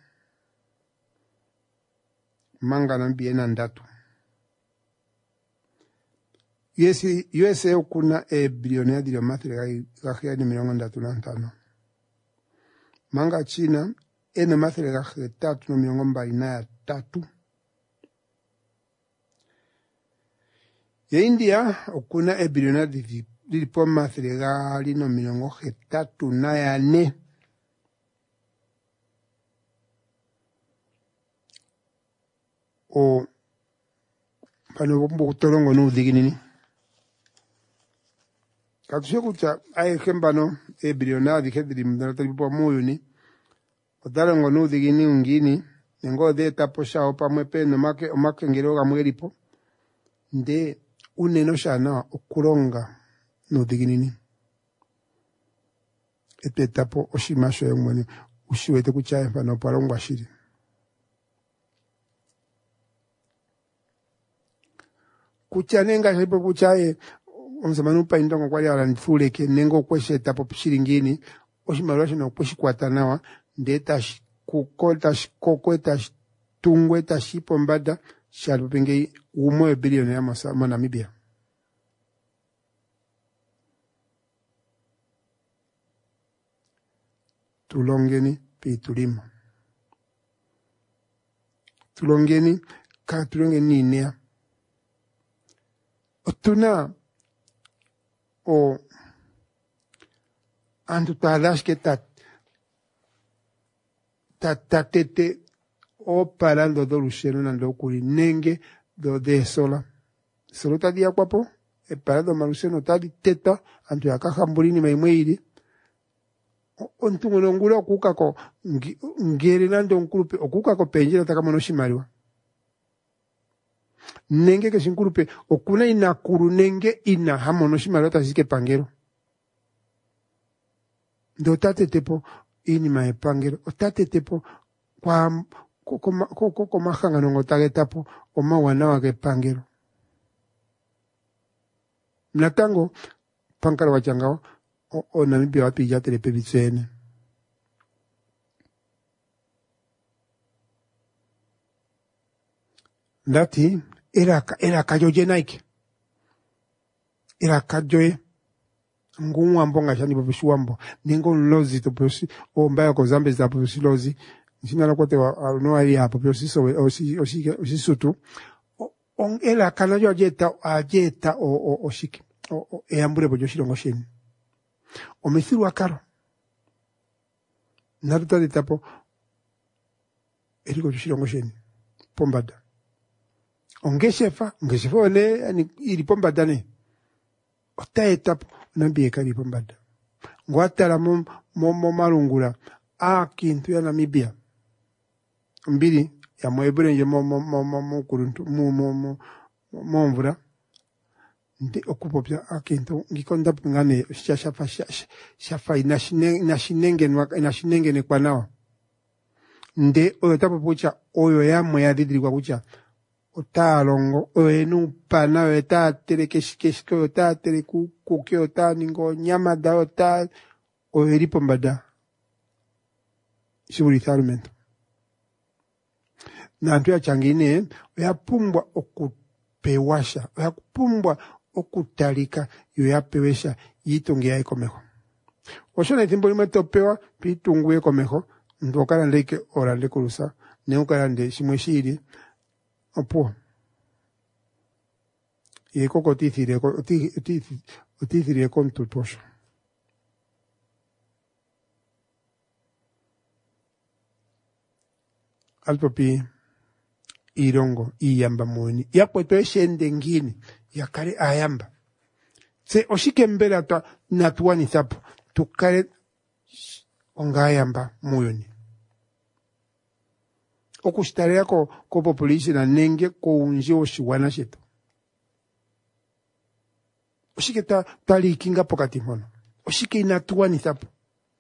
manga na biena ndatu USA kuna bilionea dirigiali gajiali miliongo ndatu na ntano manga China ene mathele gajiali tatu no miliongo mbali na ya tatu ya India kuna bilionea diripo mathele gajiali no miliongo tatu na ya ne o pano bombo torongo no diginini katushe kucha ai kembano bilionea dikediri mdana lipo moyo ni otarongo no digini ungini nengo de tapo shao pamwe peno make ngero gamwelipo nde uneno shana okuronga no diginini tapo oshimasho yemwene ushiwete kucha pano palongwa shiri kuchanenga hipo kuchaye omsamanu pa indongo kwali ala nfuleke nengo kweshe tapo pishiringini oshimalwa shino kweshikwata nawa ndeta kukota shikoko eta tungwe eta shipo mbada Shall penge umo billionaire masa Namibia. Tulongeni pe tulima. Tulongeni ka tulongeni nea. Otuna o antu talash ke tatete o parando do lusheno na lokuri nenge do de sola. Solo ta dia kwapo e parando malusheno tadi teta antu yakahambulini maimweiri. Ontungo ngula okuka ko ngere nando nkulupe okuka ko penjera takamono shimaliwa. Nenge ke shinkulupe okuna ina kuru nenge ina hamono shimaliwa tashike pangero. Ndo tate tepo ini mae pangero. Otate tepo kwa koko mahanga nongo tagetapo oma wanawa ke pangero. Mnatango pankara wachangao o Namibia wapi ya telepebitsene. Ndati era kajoje naike. Era kajoje ngumwambo ngashani bobishuambo ningo lozi to posi o mbaya ko zambe za posi lozi sinala kote wa no ari hapo posi so osi sutu on era kanajo ajeta o shiki o eambure bojo shirongo sheni o mithiru akaro naruta de tapo eriko shirongo sheni pombada ongeshefa ne iri pombada ne ota etapo Namibia kari pombada. Ngwatara mo marungura kintu ya Namibia. Mbili ya moebure nje mo kuruntu mvura. Nde okupopya kintu ngikonda ngane shafa inashinenge ne kwanawa. Nde oyo tapo pucha oyo ya moya didiri kwa kucha. Ota longo enu pana ota telekeshikesh ota telekuke ota ningo nyama da ota oeri pombada siburitharumento na antu ya changine ya pumbwa okupewasha ya pumbwa okutalika yo ya pewesha yitungi ya ikomeho oshona itimbo lima topewa pitungu ya ikomeho ndokala leke orale kurusa neukala nde shimweshiri opo yeko kotithire con tu posho alpopi irongo iyamba moni yapo to eshende ngini yakare ayamba se oshike mbele to natuani thapo tukare ongayamba muyoni okushitarea ko population na nenge ko unje oshiwana shetu. Oshike tali kinga pokati mono. Oshike inatuwa ni thapo.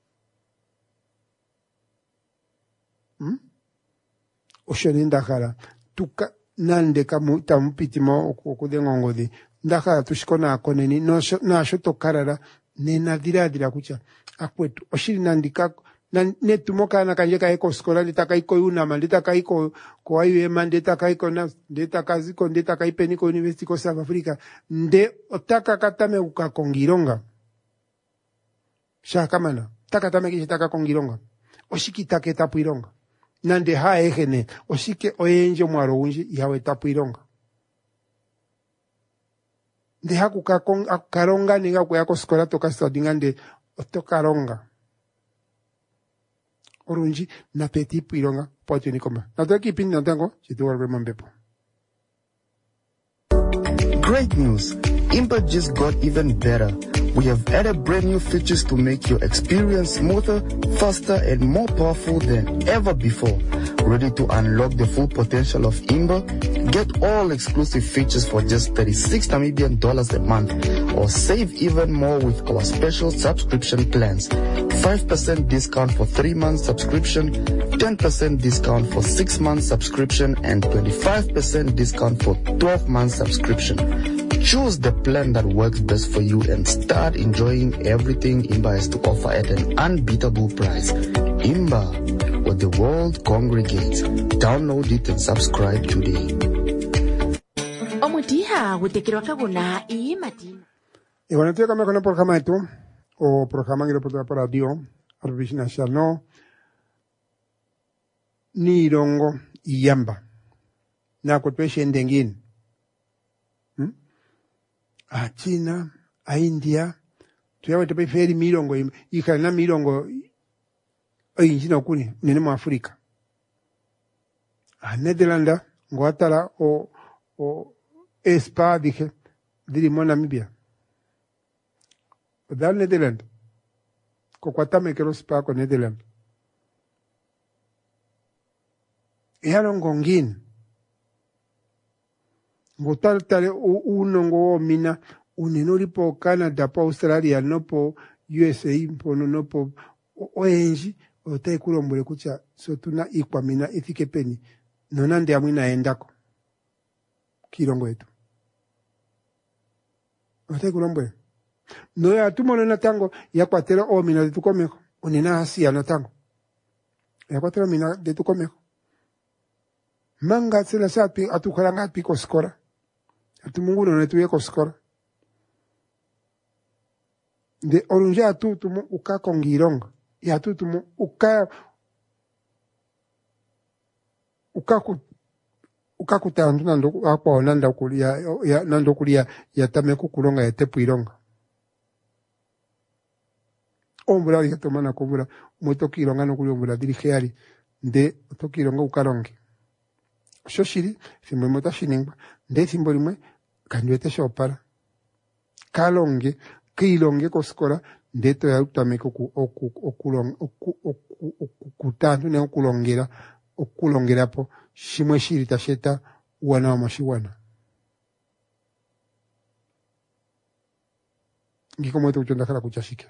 Oshone ndakhala tuka nande tamupitimo okudengongo ndakhala tushikona akoneni na shoto karara nena diradira kucha akwetu oshiri nandika netumoka na kanjeka eko skola ndetaka iko unama ndetaka iko kwa IUM ndetaka iko na ndetaka ziko ndetaka ipeni ko University ko South Africa nde otaka katame ukakongironga shakamana takatame kishitaka kongironga oshiki taketa puironga nande ha egene oshike oyenje mwaro unji yawe tapuironga nde hakuka karonga ninga kwa yako skola toka studying nde otokaronga orunji na petit puironga pote ni koma nataki pin natango chituwa remembepo. Great news! Imba just got even better. We have added brand new features to make your experience smoother, faster, and more powerful than ever before. Ready to unlock the full potential of Imba? Get all exclusive features for just $36 Namibian a month, or save even more with our special subscription plans. 5% discount for 3 months subscription, 10% discount for 6 months subscription, and 25% discount for 12 months subscription. Choose the plan that works best for you and start enjoying everything Imba has to offer at an unbeatable price. Imba, where the world congregates. Download it and subscribe today. Ina gutekerwa kaguna iyi matina. Y bueno, estoy acá con el programa de tú, o programa que lo puedo para radio, Arbish National, ni irongo y yamba. Na kutwe shendengin. A China, a India, tuyawe tepe feri mirongo, ikalina mirongo, inchina okuni, nene Afrika. A Nederlanda, Guatara, o Espa, dije, dirimo Namibia. Dal Nederland. Kokwatame kero Spa ko Nederland. Yaron gongin. Ngotal tale unongo mina unenori po Canada, po Australia, no po USA, po no po oenji, otai kulombole kucha, so tuna ikwa mina ifike peni. Nonande amwina endako. Kirongo etu. Otai kulombole. No ya tumono na tango ya kwatera o mina de tu comejo. Unina asia na tango. Ya kwatera mina de tu comejo. Manga sila sa atu karanga piko skora. Atu mungu no netu yeko skora. De orunja atu tumu uka kongironga. Ya atu tumu uka kutandu nando apa nanda kulia ya nando kulia ya tameku kulonga ya tepu ironga. Ombura dije tomana kubura muito kironga no kuli ombura dirigeari de to kironga ukaronge shoshiri simbo mota shiningba de simbo limwe kanwete shopara kalonge kilonge koskora de to ya utameko ku okulong okutantu ne okulongera po shimwe shiri tasheta wana wa mashiwana ngiko mweto uchonda kala kuchashike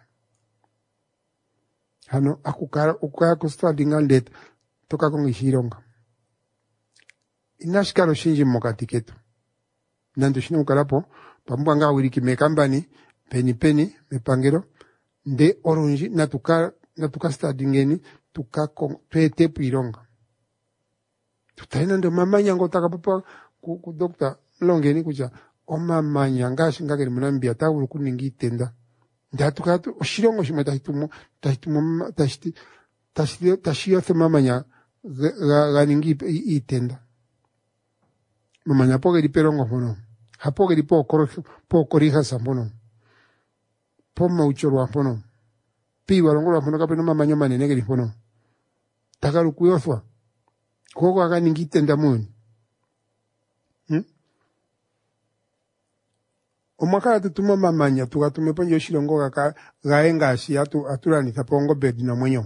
hano ukaya kusta dingandet toka con ishironga inashikaro shinji mokatiketo nando shino ukalapo pambwanga wiriki mekambani peni mepangero nde oronji natuka sta dingeni tuka con pete pironga tutaina ndo mamanya ngotaka papa ku dokta longeni kuja o mamanya ngashi ngakeri munambia tawulu kuningi tenda ndatukatu oshirongo shimwe tashiyo se mamanya ganingi itenda mamanya pogeri perongo hono hapogeri po korija sambono po mauchoro hono piwa longo hono kapeno mamanya manene geri hono takaru kuyoswa kogo ganingi tenda muni Omakala tutuma mamanya tukatume ponyo shirongo gaenga ashi atulanitha pongo be dina mwenyo.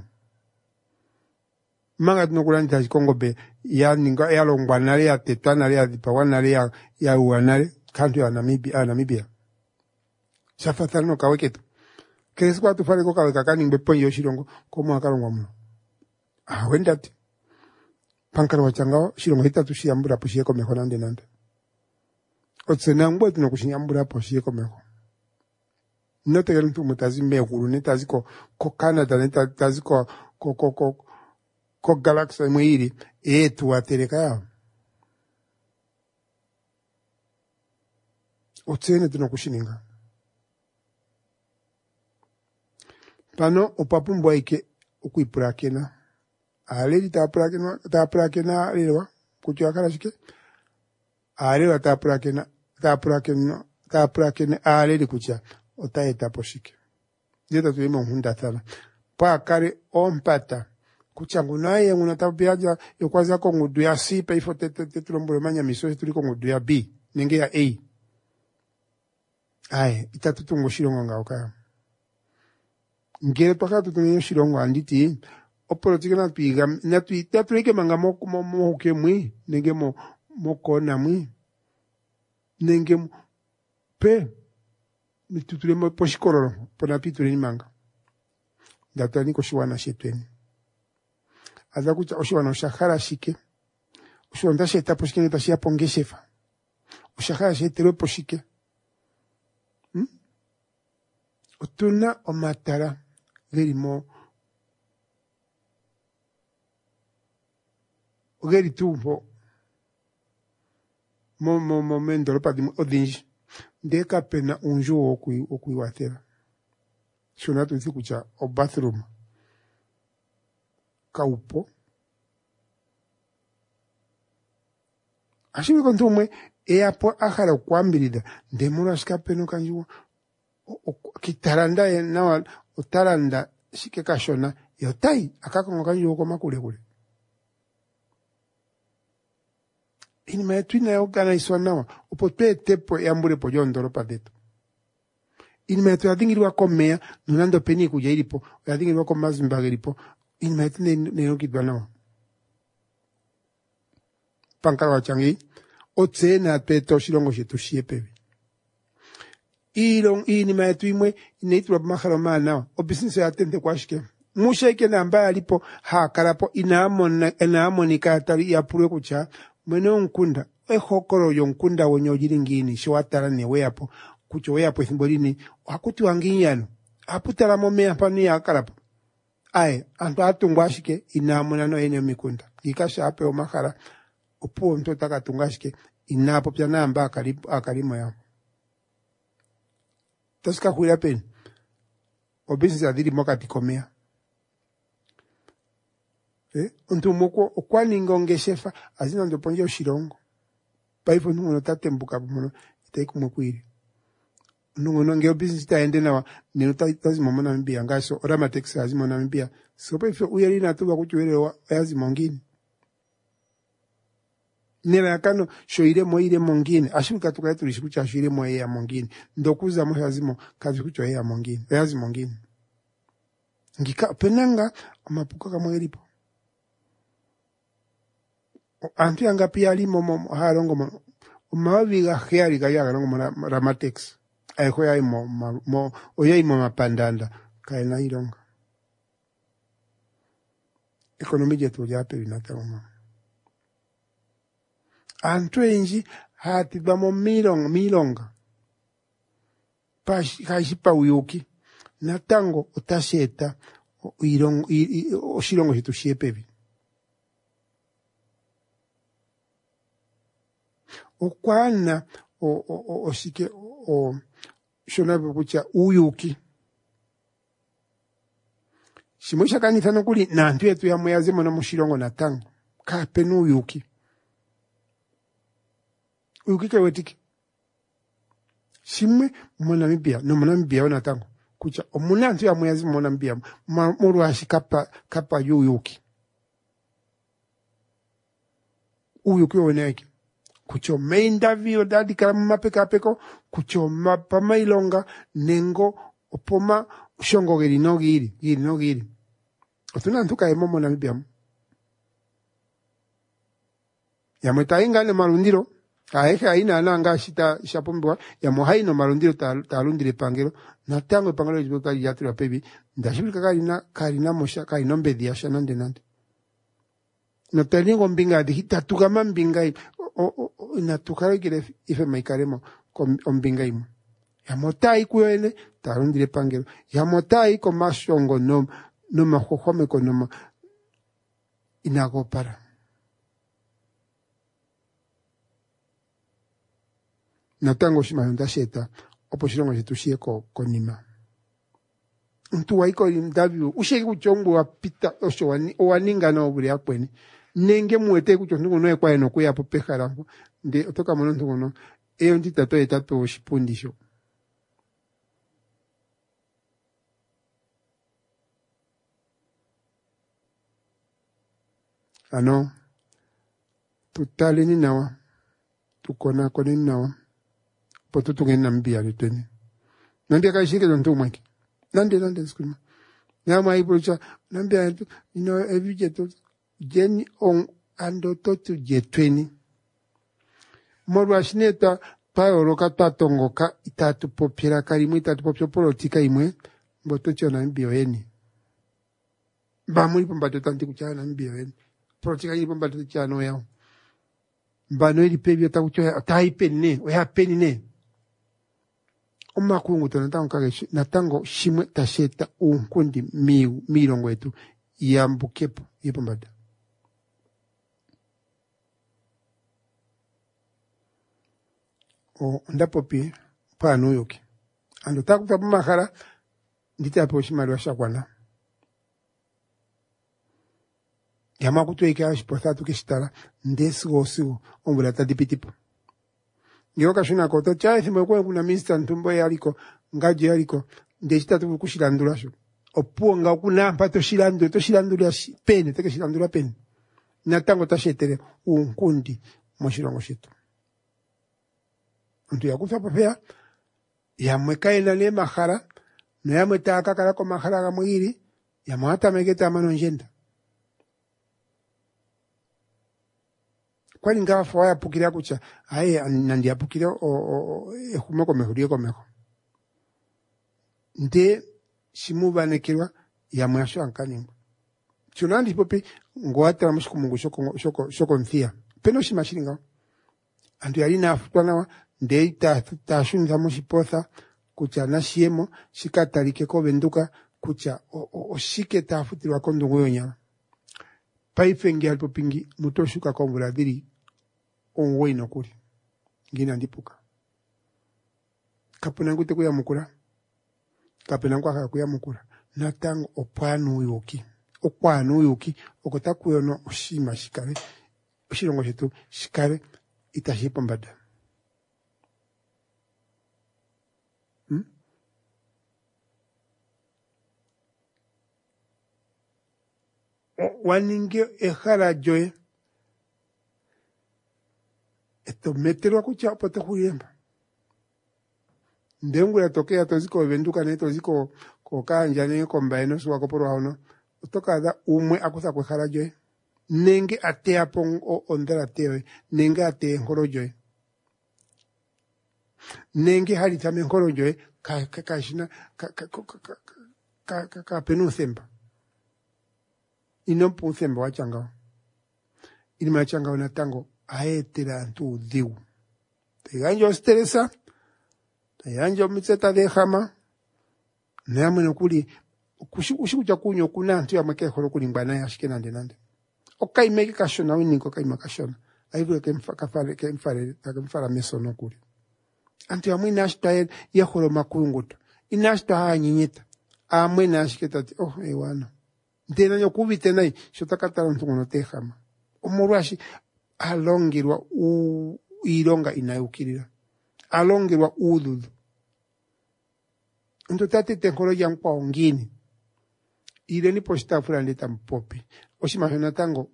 Manga tunokulanitha shikongo be ya ninga ya longwa nale ya teta nale ya dipawa nale ya uanale kanto ya Namibia. Shafatano no kaweketu. Kesi kwa tufale ko kaweka kaningbe ponyo shirongo komo akalongwa muno. Wendati. Pankara wachangao shirongo hitatu shiyambura pushiyeko mehonande nande. Otsena ngbo tuno kushinyambura poshie komeko note gelu tu mutazi mehuru netazi ko Canada netazi ko galaxy mwiri tu atereka ya otsene tuno kushininga pano opapumbo ike ukuiprakena aleri ta prakena lewa kuchwa kala shike Arewa taprakene aleri kucha otaeta poshike. Jeta tuimo hunda thala. Pa kare ompata. Kuchangu naye unatapiaja yokwaza ko ngudu ya C pa ifo tetulombole manya misozi tuliko ngudu ya B. Nenge ya A. Aye, itatutungo shirongo nga okaya. Ngere paka tutungo shirongo anditi. Opolotike na tuiga. Natulike manga mohuke mwi. Nenge mokona mwi nenge pe mitutule mo poshikororo pona pitule ni manga datani ko shiwana shetweni aza kucha oshiwana shahara shike oshiwana sheta poshike tashia pongeshefa oshahara shetero poshike otuna omatara gerimo geri tumbo momento pa di odinji ndeka pena unjo okuiwathera shona tu kucha o bathroom kaupo ashibi kontumwe eapo akhala kwambirida ndemura skapeno kanjuwa kitaranda na otaranda shike kashona yotai akakonga kanjuwa kwa makule inima yetu inayogana iswanawa upotwe tepo yambure po yondoro padeto inima yetu yadingirwa komea nunando peni kuja ilipo yadingirwa ko mazimbaga ilipo inima yetu nenokidwa nawa pankara wachangi otse na peto shilongo shetu shiepewe inima yetu imwe inaitwa mahalo nawa o business ya tende kwa shike musheke na ambaye alipo hakarapo inaamonika atari yapurwe kucha mwene onkunda ehokoro yonkunda wonyo jiringini shwatara ne weapo kucho weapo thimbolini akuti wanginyano aputara momea pani yakarapo ai antu atungwashike inamuna no ene mikunda ikasha ape omakara opo mto takatungashike inapo pya namba akalimo ya tasika huira pen obisi adiri mokati komea untu moko okwaninga ongeshefa azina ndoponje oshirongo paifo nungono tatembuka muno itaikumwe kwiri nungono ngeo business taende nawa nino tazima mona mbia ngaso orama taxi azima na mbia so paifo uyeli na tuba kuchwelewa azima ngini nera yakano shoire moire mongine ashimika tukaya tulishikucha shoire moye ya mongine ndokuza mo azimo kazi kucho ya mongine azima ngini ngika penanga amapuka kama elipo antu yanga pia alimo harongo maviga khiari kaya harongo ramatex ayiko ya mo oyaimo mapandanda kaina ironga ekonomi jetu yape binatama antu enji hati bamo milonga kashipa uyuki natango otasheta oshilongo shetu shiepevi okwana oshike shona kucha uyuki shimwisha kanisa nokuli nantu yetu ya mweyaze mona mushilongo natango kapenu uyuki kewetiki shimwe mona mbia natango kucha omunantu ya mweyaze mona mbia muruashi kapa uyuki weneki kucho meinda vio dadi kama mapekapeko kucho mapama ilonga nengo opoma shongo giri no giri otuna ntuka emomo na bibiamu ya mwetainga ne marundiro aehe aina ananga shita shapombwa ya mohaino marundiro talundire pangelo na tango pangelo jibuka yatu ya pebi ndashibika karina mosha karina mbedi ya shanande nande na talingo mbinga de hitatuka mambinga na tukara gire ife maikaremo ombinga imu ya motai kuele tarundire pangelo ya motai ko mashongo no mahome ko no inagopara na tango shimahunda sheta oposhilongo shetushie konima ntu waiko imdavi usheki kuchongo wapita osho waninga na obuli akweni nenge muete kuchongo no ekwa eno kuya popehara nde otoka mono ntugono eyo nditato etato oshipundisho ano tutale ni nawa tukona kone nawa poto tungena mbia litene nambia kaishike ntu mwaki nande skuma nyama ipocha nambia evijeto jeni on ando totu jetweni morwa shineta paolo katatongoka itatu popira kalimu itatu popio politika imwe mboto chona mbio eni bamuri pambato tanti kuchana mbio eni politika ipo mbato chano yao mbano ili pebio takucho taipenne we hapeni ne omakungu tonatango natango shimwe tasheta unkundi milongo yetu yambukepo yepo. ndapopi pa New York. Ando takuta mahara ndita po shimali wa shakwana. Yama kutu eke ashipotha tukishitara ndesigo ombula tadipitipo. Ngiroka shuna koto chai thimwe kuna minister ntumbo yaliko ngaji yaliko ndechita tukushilandula sho. Opuo nga kunampa toshilandula pene teke shilandula pene. Natango tashetere unkundi moshilongo shetu. Ntu yakufa papea yamwekaena ne mahara no yamwetaka kala ko mahara gamwiri yamwata megeta mano njenda. Kwani ngawa fawaya pukira kucha aye nandia pukira ehumeko mehurie komeko. Nde shimuba nekirwa yamwasho ankaningo. Chunandi popi ngwata wa mshikumungu shoko nthia. Peno shimashiringa. Antu yalina afutwana nde itashunza mshipotha kucha na shiemo shikatalike ko benduka kucha oshike tafutirwa kondungu yonya. Paifengi alipopingi mutoshuka konguladiri onwe inokuli. Ngina ndipuka. Kapunangu te kuya mukula. Kapunangu waka kuya mukula. Natango opwanu yoki. Okwanu yuki okotakuyo no oshima shikare oshirongo shetu shikare itashipa mbada. Waninge ehala joe eto meterwa kucha pote kuyemba. Ndengu ya tokea toziko venduka ne toziko kokanja ne kombaino suwa koporo hauno. Otoka umwe akusa kwekhala joe. Nenge atea pong ondera tewe. Nenge atea nkoro joe. Nenge halitame nkoro joe. Kashina. Penu themba. Inompu themba wachangao. Ilima wachangao na tango. Aetera antu dhiu. Teganjo steresa. Teganjo mitseta de hama. Neamwe nukuli. Ushikucha kunyo kuna antu ya mweke holo kulimbana ya shike nande. Okai meki kashona winiko kai makashona. Aivu kemfara mesono kuli. Antu ya mwina ashita ya holo makunguto. Ina ashita haa nyinyita. Mwina ashiketa ti, ewana. Ntena nyo kubite nai, shotakata ntungu no tehama. Omoruashi, alongirwa ilonga inayukirira. Alongirwa ududu. Nto tate teknolojia mkwa ongini. Ile ni posta fulani mpopi. Oshimashona tango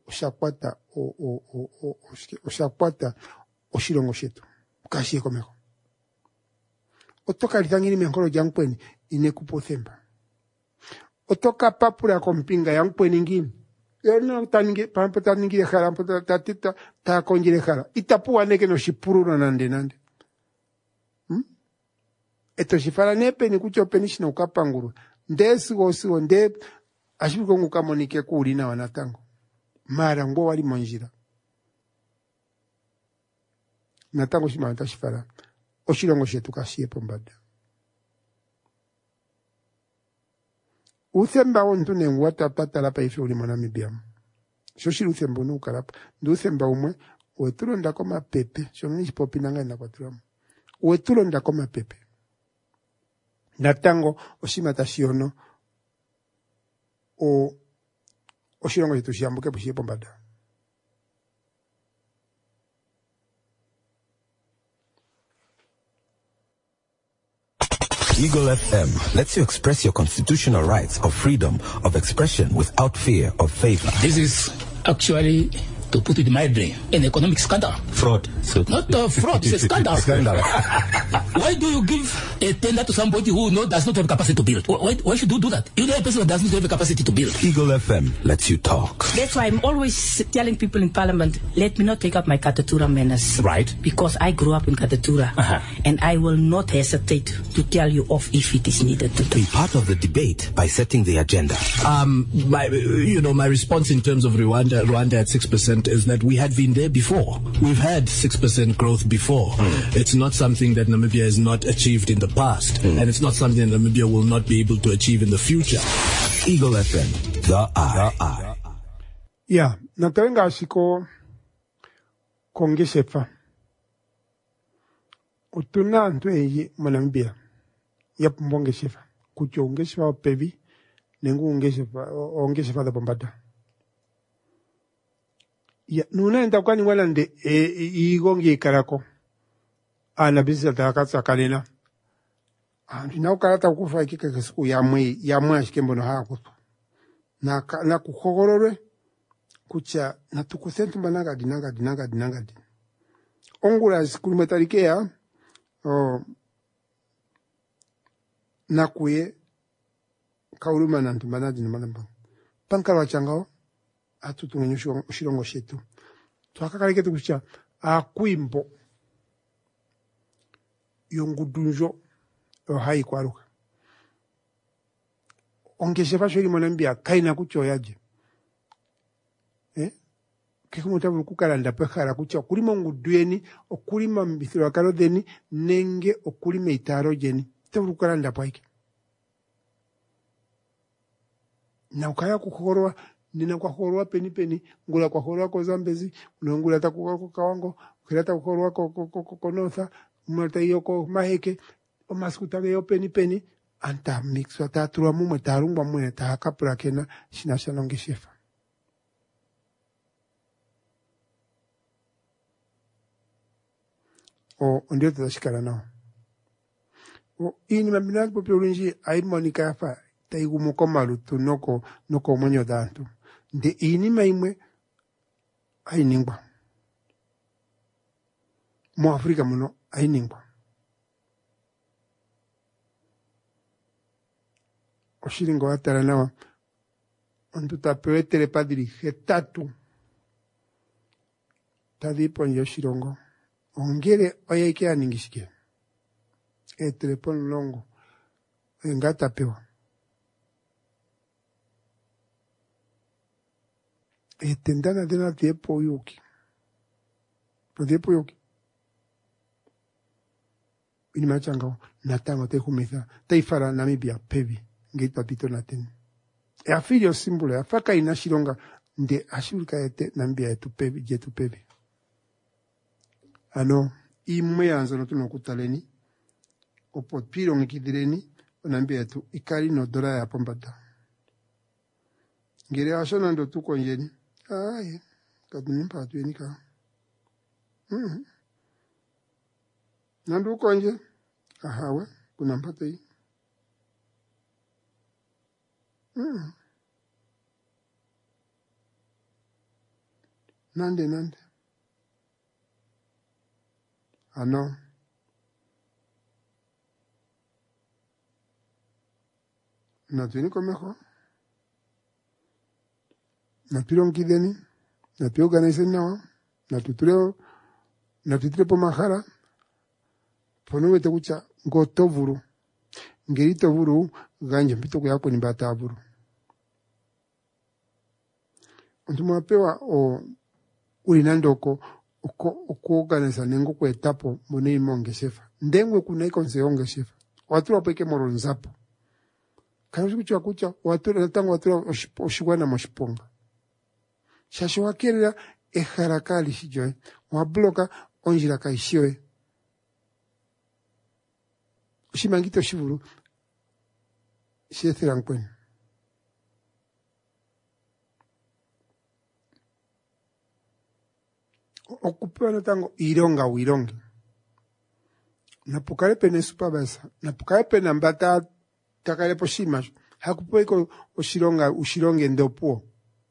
oshakwata oshirongo shetu. Kashi komeko. Otoka litangini menkolo jangpweni inekupo themba. Otoka papura kompinga yangpweni ngini. Yano taningi khara tatita ta konjire khara. Itapuwa neke no shipuru nande. Eto shifara nepe ni kucho penishina ukapanguru. Ndesi gosiwo nde ashibiko ngukamonike kuri na wanatango. Mara ngo wali monjira. Natango shimanta shifara. Oshirongo shetu kashiye pombada. Uthemba ontune ngwata patala pa ife uli Namibia. Shoshiri uthemba unukarapa. Ndu uthemba umwe wetulo ndakoma pepe. Shongi popi nanga inakwatulamu. Wetulo ndakoma pepe. Natango oshimata shiono oshirongo shetu shiambuke pushiye pombada. Eagle FM lets you express your constitutional rights of freedom of expression without fear of favor. This is actually, to put it mildly, an economic scandal. Fraud. So not fraud, it's a scandal. Why do you give a tender to somebody who does not have capacity to build? Why should you do that? You know a person that does not have the capacity to build. Eagle FM lets you talk. That's why I'm always telling people in Parliament, let me not take up my Katatura manners. Right. Because I grew up in Katatura. And I will not hesitate to tell you off if it is needed to do. Be part of the debate by setting the agenda. My response in terms of Rwanda at 6% is that we had been there before. We've had 6% growth before. It's not something that Namibia has not achieved in the past. And it's not something that Namibia will not be able to achieve in the future. Eagle FM, the eye. Yeah, natawenga ashiko kongeshefa. utuna ntwe Namibia yap mbonge shefa kucho ungeshefa pevi nengu ungeshefa da bombata ya nuna enda kwani wala nde igongi karako ana bisa takatsa kalena ndina ukarata kufa ikike kesiku yamwe ashikembo no hakutu na kukhogororwe kucha na tukusentu dinangadi ongula sikulumetarikea nakuye kauluma na ntumbanadi nimalamba pankala wachangao atutungenyo shirongo shetu twakakalekete kucha akwimbo yongudunjo hai kwaruka ongeshefa shweli Namibia kaina kucho yaje kekumutabulu kukalanda pekhala kucha okulima ngudweni okulima mbithiro kalo deni nenge okulima itaro jeni tabulu kukalanda paike na ukaya kukhorwa nina kwa khorwa peni ngula kwa khorwa ko Zambezi ngula ta ku Kawango khirata kukhorwa ko North umata yoko Maheke omaskuta yo peni anta mixwa ta turwa mumwe tarungwa mwe ta kapura kena shinashana ngeshefa ndio tutashikana nao ini mabinati populonji aimonika yafa taigumo malutu noko mwenyo dantu nde ini maimwe ainingwa mu Afrika muno ainingwa oshiringo watara nawa ontutapewe telepadiri hetatu tadipo nyo shirongo ongere oyaike aningishike telepon longo engatapewa tendana dena tiepo yuki ini machanga natango te kumisa taifara Namibia pevi ngeit papito naten afilio simbolo afaka ina shironga nde ashurika yete Namibia yetu pevi ano imwe yanzo notuno kutaleni opotpiro ngikidireni Namibia yetu ikali no dola ya pombata ngire ashona ndo tukonjeni kadimpa tuenika nandu konje ahawe kuna mpata hii nande ano natuini komejo napiro nkideni napio ganese nawa natutire po mahara ponuwe te kucha ngotovuru ngerito vuru ganje mpito kuyako nimbata vuru ontumapewa ulinandoko okuoganisa nengo kwetapo mune imongeshefa ndengwe kuna ikonse ongeshefa watu wapeke moronzapo kana kucha watu natango watu oshigwana moshiponga shasho wakerera eharakali shijoe wabloka onjira kaishiwe shimangito shivuru shethera nkweni okupewa natango wironge napukale pene supabasa napukale pene mbata takale po shima hakupewa ushironge ndopuo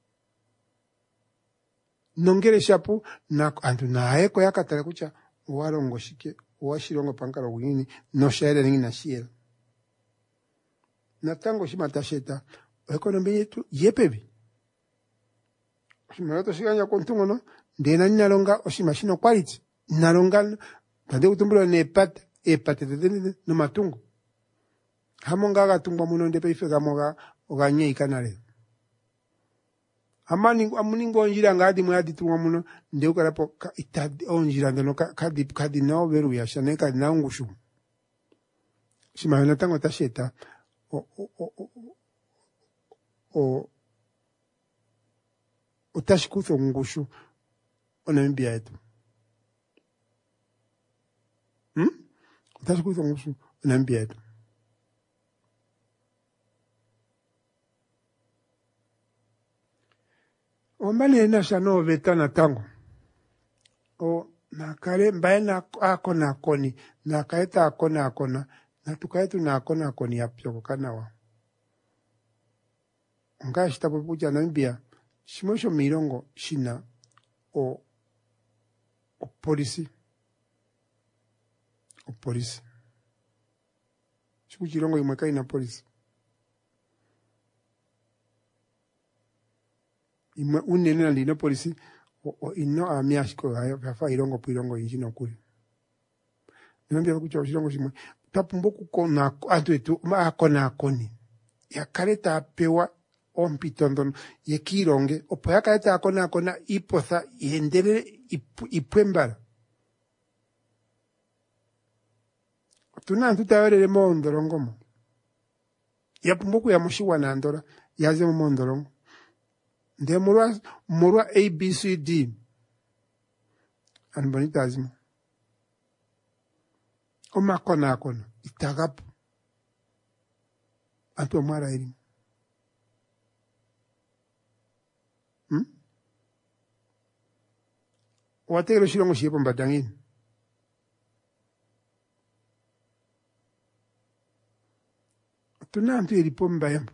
nongere shapu na antu naeko yakatala kucha warongo shike washirongo pankalo wini no shaere ningi na shiera natango shimatasheta ekonomi yetu yepevi shimato shiganya kontungo no ndena nalonga oshimashino quality nalonga tande kutumbula ne epate no matungo hamonga gatungwa muno ndepe ifega moga oganye ikanale amuningo onjira ngadi mwadi tungwa muno nde ukarapo itadi onjira ndeno kadi no veru ya shaneka na ngushu shimahana tango tasheta utashikuzo ngushu Namibia yetu Tashikuza ngusu Namibia yetu. Ombani na shano vetana tango. O na kare mbaye na akona akoni na kaeta akona akona na tukaetu na akona akoni yapyo kanawa. Nga shitapo puja Namibia shimosho mirongo shina o polisi. O polisi. Shikuchirongo imweka ina polisi. Imwe unene na lino polisi o ino amiashiko hafa irongo pirongo injino kuri. Namibia kucha shirongo shimwe. Tapumbo kukona atu etu akona akoni. Ya kareta apewa ompitondon ye kironge opo ya kareta akona ipotha iendere ipwembara. Tuna tutawele mondorongo. Ya pumboku ya moshiwa na andora yaze mondorongo. Nde murwa ABCD anbonita azimo. Oma akona itagapu. Anto mara elimu. Wategelo shirongo shiyepo mbadangini. Tuna mtu ilipo mbayambo.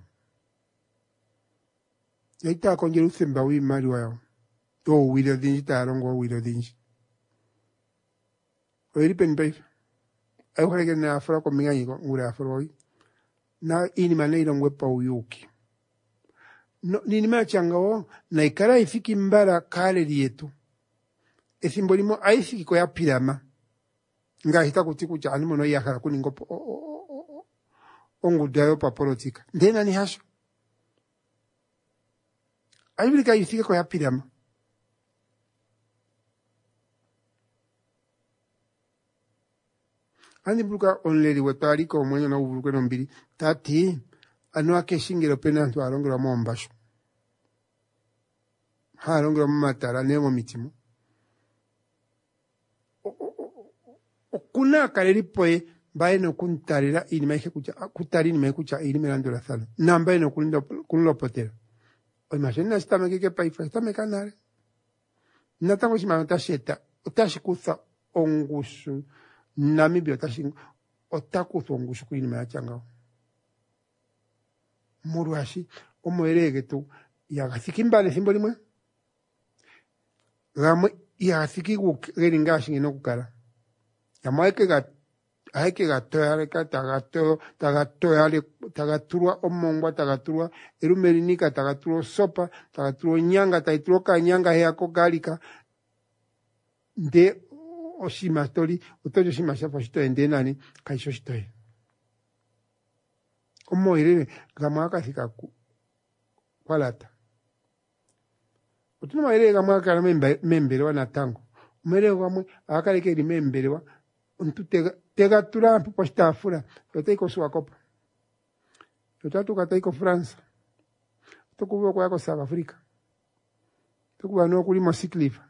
Yaita konjelu semba mari wao. O wilo dinji tarongo wilo dinji. O ilipe nbaifa. Ayo kage na afra ko minganyi ko ngure afroi. Na ini maneiro ngwepa uyuki. No nini machanga o na ikara ifiki mbara kale lietu. Esimbolimo aifiki ko ya pirama. Nga hita kutiku cha animo no yakara kuningopo ongu dayo pa politika. Ndena ni hasho. Aibirika ifiki ko ya pirama. Andi buruka onleri wetari ko mwenye na uburuka nombiri. Tati anu ake shingiro penantu alongera mombasho. Ha alongera matara nemo mitimo. Kuna kaleri poe bae no kuntarira ini maike kucha kutari ni maike kucha ini merando la sala. Namba no kunlo potera. O imagina sta me que paifa sta me canare. Natango shima utasheta utashikusa ongusu Namibia tashingo otakusa ongusu kuini machanga. Muruashi omoerege tu yagasiki mbale simbolimwe. Gamwe yagasiki geringashi ngino kukara. Yamaike gatoyale tagaturwa omongwa tagaturwa erumerinika tagaturwa sopa tagaturwa nyanga tagaturwa kanyanga heyako galika nde oshima stori utojo shima shapo shito ende nani kaisho shito e omo irene gamaka thika kwalata utuma irene gamaka membelewa na tango umelewa gamwe akaleke rimembelewa untu tega turampu postafura yoteiko suakopa yotatu kataiko France tokuwa kwa yako South Africa tokuwa no kulima siklifa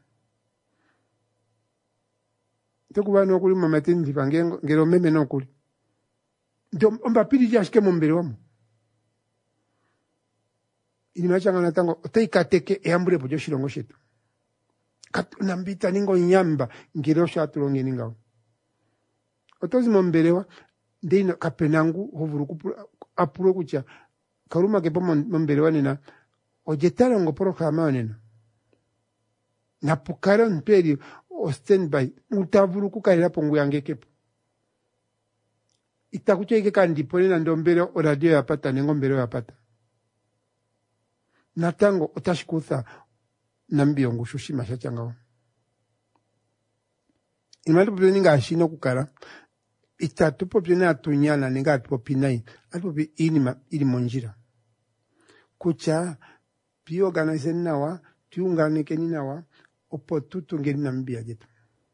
tokuwa no kulima matini livangengo ngero meme no kuli ndo ombapiri jashike mombere wamo ini machanga na tango teikateke eambure pojo shirongo shetu nambita ningo nyamba ngiro shatulonge ningao otozi mombelewa ndino kapenangu hovuru apuro kucha karuma kepo mombelewa nina ojetala ngo programa nina na pukara mperi o standby utavuru kukalira pongu yange kepo itakucha ike kandipone na ndombele o radio yapata nengombele yapata natango otashikusa nambio ngushushima shachangao imali popi ninga ashino kukara itatu popi na atunyana ninga popi nai popi inima ili monjira kucha pio organize nawa tiunganike ninawa opo tutu ngeni Namibia jetu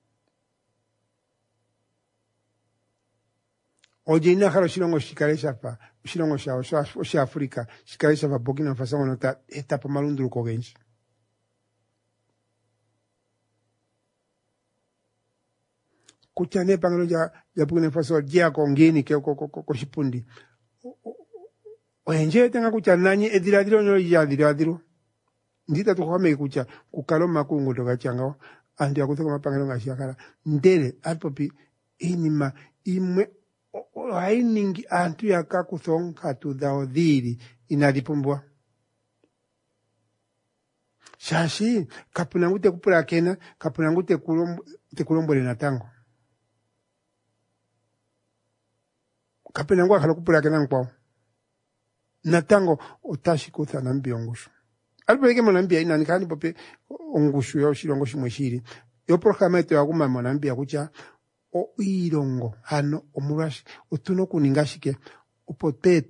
oje ina haro shirongo shikare shapa shirongo shao sha Afrika shikare shapa Burkina Faso nota etapa malunduru ko genshi kuchane pangalo ja Burkina Faso dia kongeni ke ko shipundi oenje tenga kuchananyi ediradiro no yadiradiro ndita tukwame kucha kukaloma kungu toka changao andi akutheka mapangalo ngashakala ndele alipopi inima imwe hainingi antu yakakuthonka tudhaodhiri inalipumbwa shashi kapunangu tekupura kena kapunangu tekulombole na tango kapunangu akhala kupura kena nkwao na tango otashi kutha na mbiyongushu alipeleke mwanambia ina nikani pope ongushu yo shirongo shimwe shiri yo programa yetu yakuma mwanambia kucha o irongo hano omurashi otuno kuningashike opo twe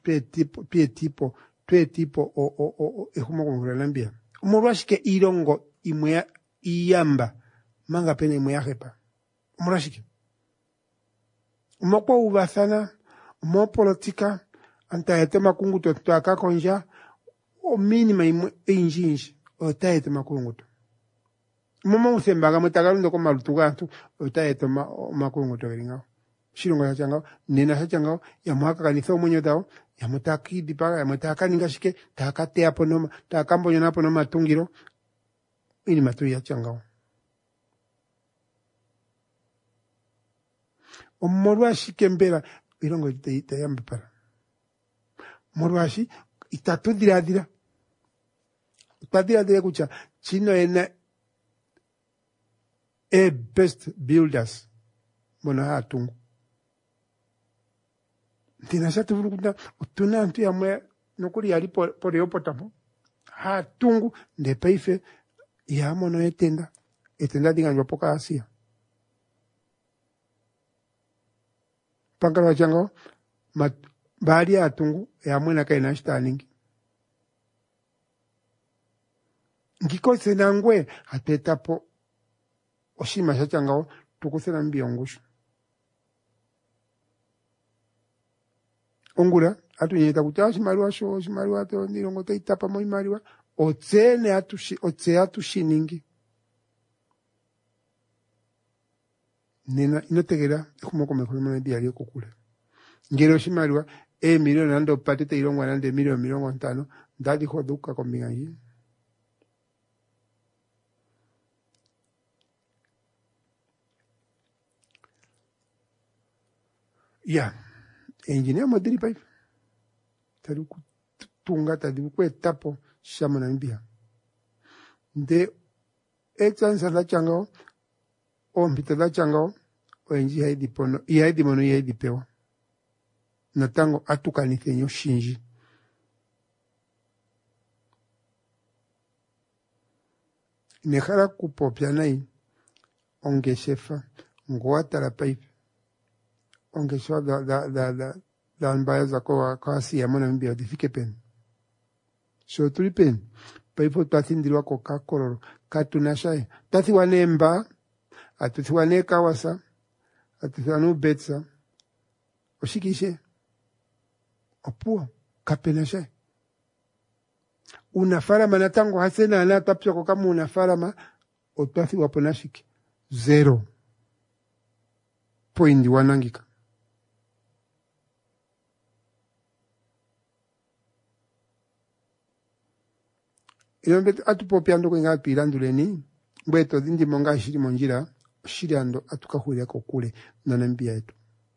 tipo o ehuma kumulambia omurashike irongo imwe iyamba manga pene imwe yahepa omurashike umokwa ubathana umo politika antayete makunguto twakakonja o minima imwe injinji otayete makunguto mama usembaga mutagarundo ko malutugantu otayete makunguto ringa shirongo ya changao nena ya changao ya mwaka kanisa umonyo dao ya mutaki dipaga ya mutaka ningashike takate apo noma takambonyo napo noma tungiro ini matu ya changao omorwashi kembera irongo itayambe para morwashi itatu diradira kucha chino ena best builders mona hatungu tinasha tuvurukuta utuna antu yamwe nokuri yali pore opotamo hatungu nde peife ya mono etenda dinganjwa poka asia pangalo chango bali atungu yamwe na kaina shtaningi ngiko senangwe atetapo oshima shachangao tukusena mbiyongushu ongura atunyeta kuti shimariwa to nirongo teitapa mo imariwa otse atushiningi nena inotegera kumoko mekolo diario kokula ngero shimariwa milioni ando patete irongo nande milioni 50 ndadi khoduka kombinganyi ya engineer modiri pai tari kutunga tadi kwetapo shama na mbia nde exansa la changao o mpita la changao o enji haidi pono haidi mono haidi pewa na tango atukanithe nyo shinji nekhala kupopya nai ongeshefa ngwatala pai ongesho da mbaya zako kasi ya mwana mbia difike pen so tulipen paifo tatindilwa ko kakororo katunashai tati wanemba atuti wane kawasa atuti wanu betsa oshikishe opua kapenashai unafarama na tango hasena na tapsho ko kama unafarama otwathi waponashiki 0 point wanangika yombe atupopiando kwenga pilanduleni mbweto dindi monga shiri monjira shiriando atukahurira ko kule na mbia yetu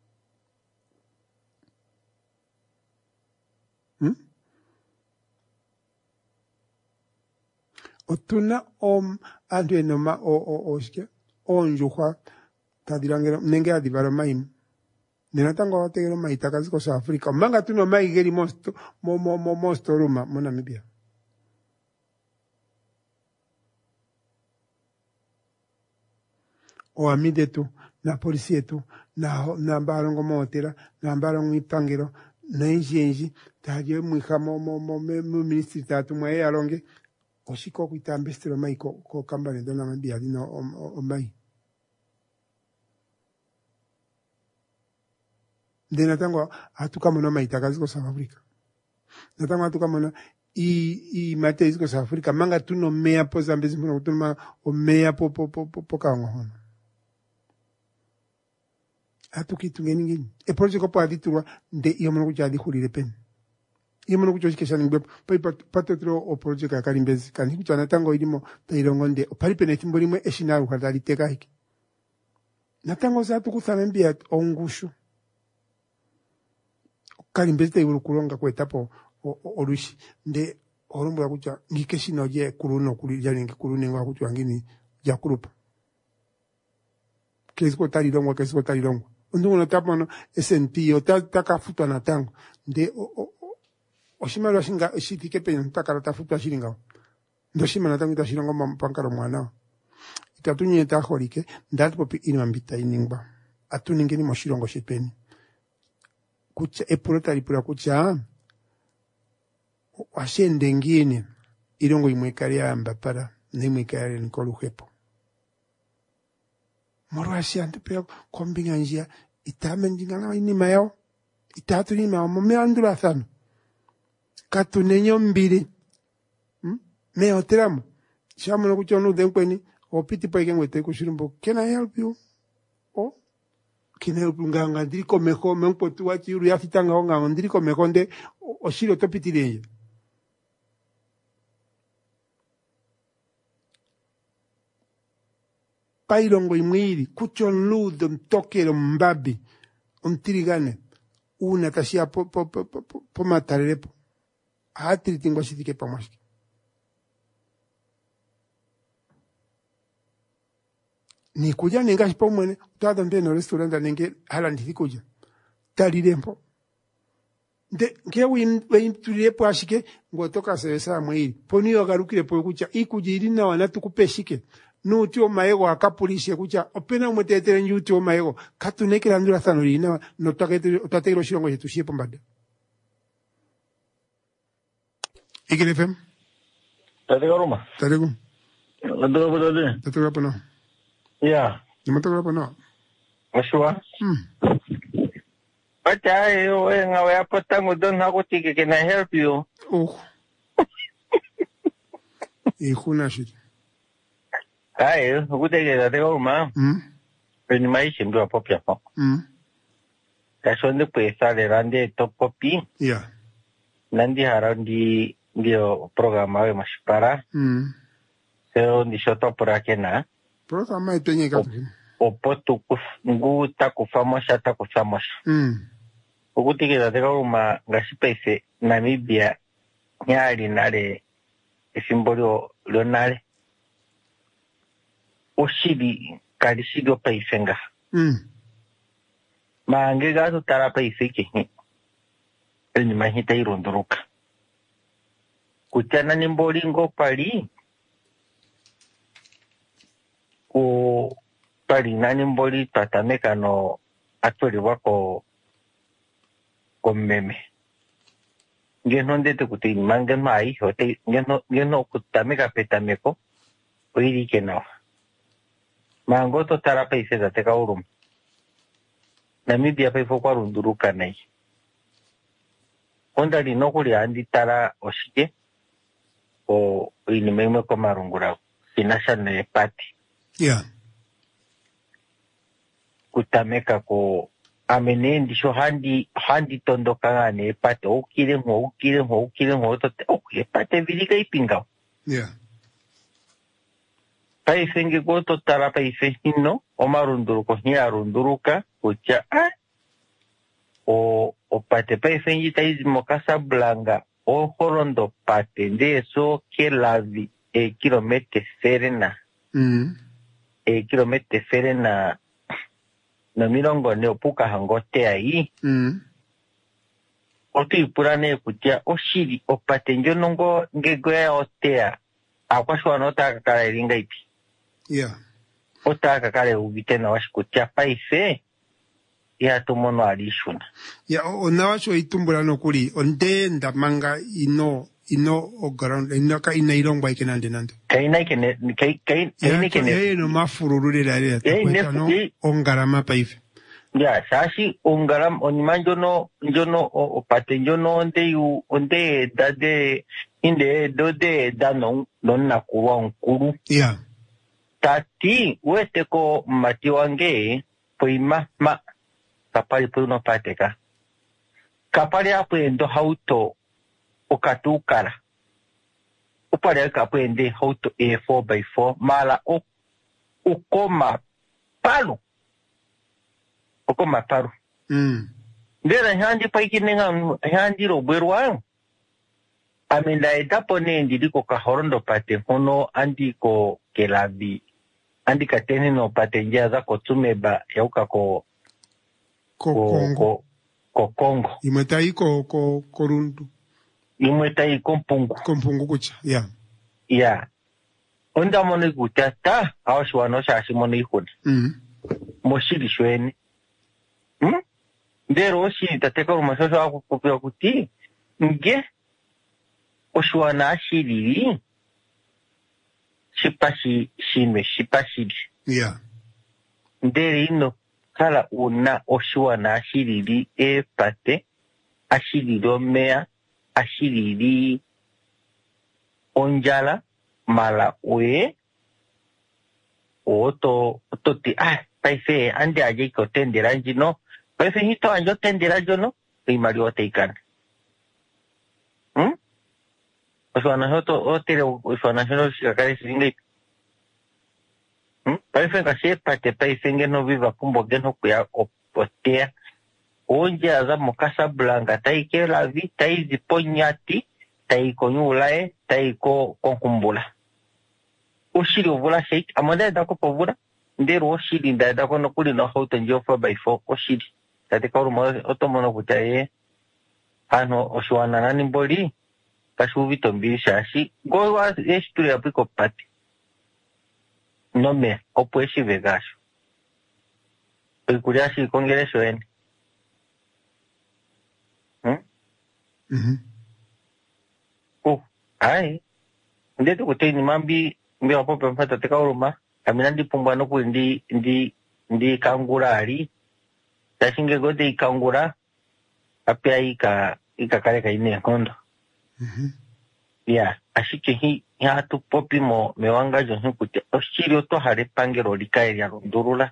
otuna andu enoma oske onjuha tadirangero nenge adibaro maim nena tango ategero maitakazi ko sa Afrika manga tuno maigeri mosto ruma mona Namibia o amide tu na polisi yetu na mbarongo motera na mbarongo ipangiro na inji taje mwika mo ministry tatu mwa yalonge oshiko kuitambestero mai ko kambane dona mabia dino o mai ndena tango atukamona maitakazi ko South Africa natango atukamona i mateizi ko South Africa manga tuno mea po zambezi muna kutuma o mea po kango hono atukitu ngeni e project ko aditua de yomo ko jadi khulile pen yomo ko joshi kesha ngbe patotro o project ka limbezi kan kuchana tango ilimo tairongonde pali pen etimbo limwe eshinaru kadali teka hiki natango za tukusana mbia ongushu kalimbezi taiburu kulonga kwa etapo olushi nde olumbu ya kucha ngikeshino je kuluno kulija ningi kulune ngwa kuchwa ngini ya kurupa kesiko tali longo ndu no tapono SNP o takafuta na tango nde oshimalo shinga shitike penyo takara tafuta shilinga ndo shimana tango tashilinga mampankaro mwana itatunye tahorike ndati popi inimambita iningba atuningeni moshilongo shipeni kucha epurota lipura kucha ashende ngine ilongo imwekali amba para nimwekali nikoluhepo Morasi antepeo kombinga njia itamendingana inima yao itatu nima yao meandula thano katu nenyo mbili me oteramu shamu no kuchonu denkweni opiti pa ikengwete kushirumbo can I help you oh can I help you nganga ndiriko meho mempotu wachiru yafitanga onga ndiriko mekonde oshiro topiti lenye pailongo imwiri kuchon ludo mtokero mbabi untirigane una tashia po matarepo hatri tingwa shitike pa mashki ni kuja nengashi pa mwene utada mbeno restauranta nenge hala ndithikuja talirempo nde nge wimtulirepo ashike ngotoka sewesa mwiri poni wagarukire po kucha ikujirina wanatukupeshike nuti omaego akapulishe kucha opena umutetere njuti omaego katunekera ndura thano lina no tategero shilongo yetu shepo mbada Igile FM Tatega Roma Tategu Tatega Pano Yeah Tatega Pano Mashua Pacha yo ngawe apotango don hakutike can I help you Oh Ikuna shit Ai, ukuteke tatega Roma Peni maishi mdu apopya po Kasonde puesa rande top popi Yeah Nandi harandi ndio programa we mashipara seo ndishoto purakena programa itenye katu opotu ngu takufamosha ukutikira teka uma ngashipese Namibia nyali nale esimbolio lionale oshidi kalisido paisenga mange gato tara paiseke ni mahita irondoroka kuchana ni mbolingo pali ku pali nani mboli tatameka no atoli wako komeme ngeno ndete kuti mange mai hote ngeno kutameka petameko oiri kenao mango to tarapa iseza teka urum Namibia pa ifo kwa runduruka nai onda linokuli andi tara oshike o inimeme kwa marungura national party yeah kutameka ko amenendi sho handi tondoka ngane party ukile mo to party vilika ipinga yeah paisenge go to tara paise hino o marunduruko ni arunduruka kucha o pate paisenge taizimo Casablanca o horondo pate ndeso ke lavi kilomete serena kilomete serena no milongo ne opuka hangote ahí otu ipurane kutia oshiri opate njonongo ngegoya otea akwashwa nota kakala iringa ipi yeah ota kakale ubitena washikutia paise ya tumono alishuna ya onawasho itumbula no kuli ondenda manga ino ogaround inaka inailongwa ikenande nande kaina ikene no mafururule la ya no ongarama paife ya sashi ongaram onimanjo no opate njono onde dade inde dode dano nonna kuwa nkuru yeah tati wete ko mati wange poima kapali po no pateka. Kapali apo endo hauto okatukara. Upare kapo ende hauto A4x4 mala ukoma palu. Ukoma palu. Ndera handi paikinenga handi roberwa. Aminda etapo ne ndiko kahorondo pate hono andi ko kelabi. Andi kateni no pate njia za kotumeba yauka ko Kongo. Imetai ko rundu. Imetai kompungu. Kompungu kucha, yeah. Yeah. Onda mone gutata, awashwa no shashi mone ikuni. Moshiri shweni. Ndero oshi tateka rumasosho wako kupia kuti. Nge, oshwa na ashiriri. Shipashiri. Yeah. Ndere ino, kala una oshwa na ashiriri pate. Ashiriri omea. Ashiriri onjala mala ue toti paife ande aje ko tendera njino paife hito anjo tendera jono primari oteikana oswana hoto otere oswana hono shikakare single paife kase pate paife ngeno viva kumbo geno kuya otea onje aza mokasa blanca taike la vi taizi ponyati taiko nyulae taiko konkumbula oshiri ovula shake amanda dako povura ndero oshiri ndako no kuli no hauta njo 4x4 oshiri tatika urumo otomono kutaye ano oshwana nani mboli kashuvi tombiri shashi go wa eshturi apiko pati no me opueshi vegasho pikuriashi kongeresho ene. Ai. Ndeto kuteni mambi mbi wapope mfata teka uruma. Kaminandi pumba nuku ndi kangurari. Tashinge gote ikangura. Apia ika kareka ine kondo. Ya. Ashike hii hatu popi mo mewanga jonhu kute. Oshiri oto hare pangero likaeri ya rondurula.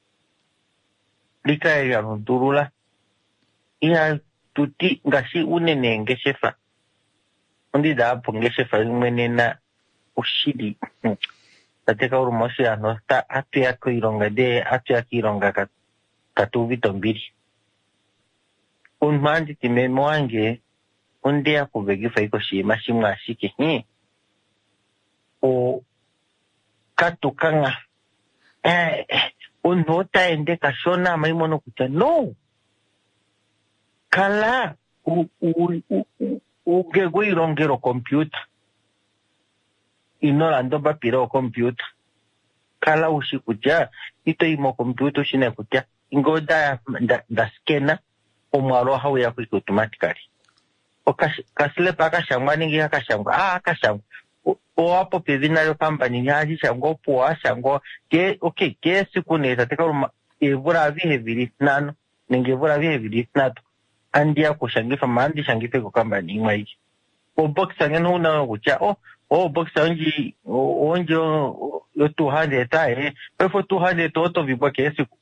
Iya tuti ngasi unene ngeshefa. Undi da hapo ngeshefa mwenena ushiri. Tateka urumoshi anosta atu yako ironga de atu yako ironga katuvi tombiri. Unmandi time mwange unde ya kuvegifa iko shima shimu ashike. O katukanga. Unota ende kashona maimono kuta. No! Kala ugego irongero computer. Inorando bapiro computer. Kala ushikuja ito imo computer ushine kutia. Ingoda da skena umwaro hau ya kuiku automatically. O kaslepa kashangwa ningi kashangwa. Kashangwa. O hapo pevinario company nyaji shangwa poa shangwa. Ke siku neza teka uruma evura viheviri nano. Ningevura viheviri nato. Andia kushangifa mandi shangife kukambani imwaiki. O boxa ngeno una kucha. Boxa onji yo 200 tae. Pefo 200 toto vipo kesiku.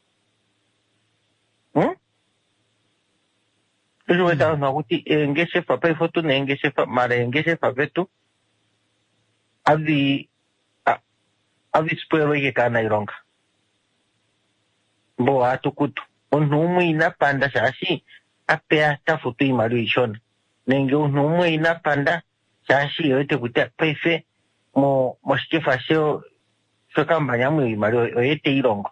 Tuju weta na kuti engeshefa pefo tu na engeshefa mara engeshefa vetu. Avi spero ike kana ironga. Bo atu kutu. Unumu ina panda shashi. Apea tafutu imaru ishona. Nenge unumu ina panda shashi yote kutia paife mo shikefa sheo shokamba nyamu imaru yote irongo.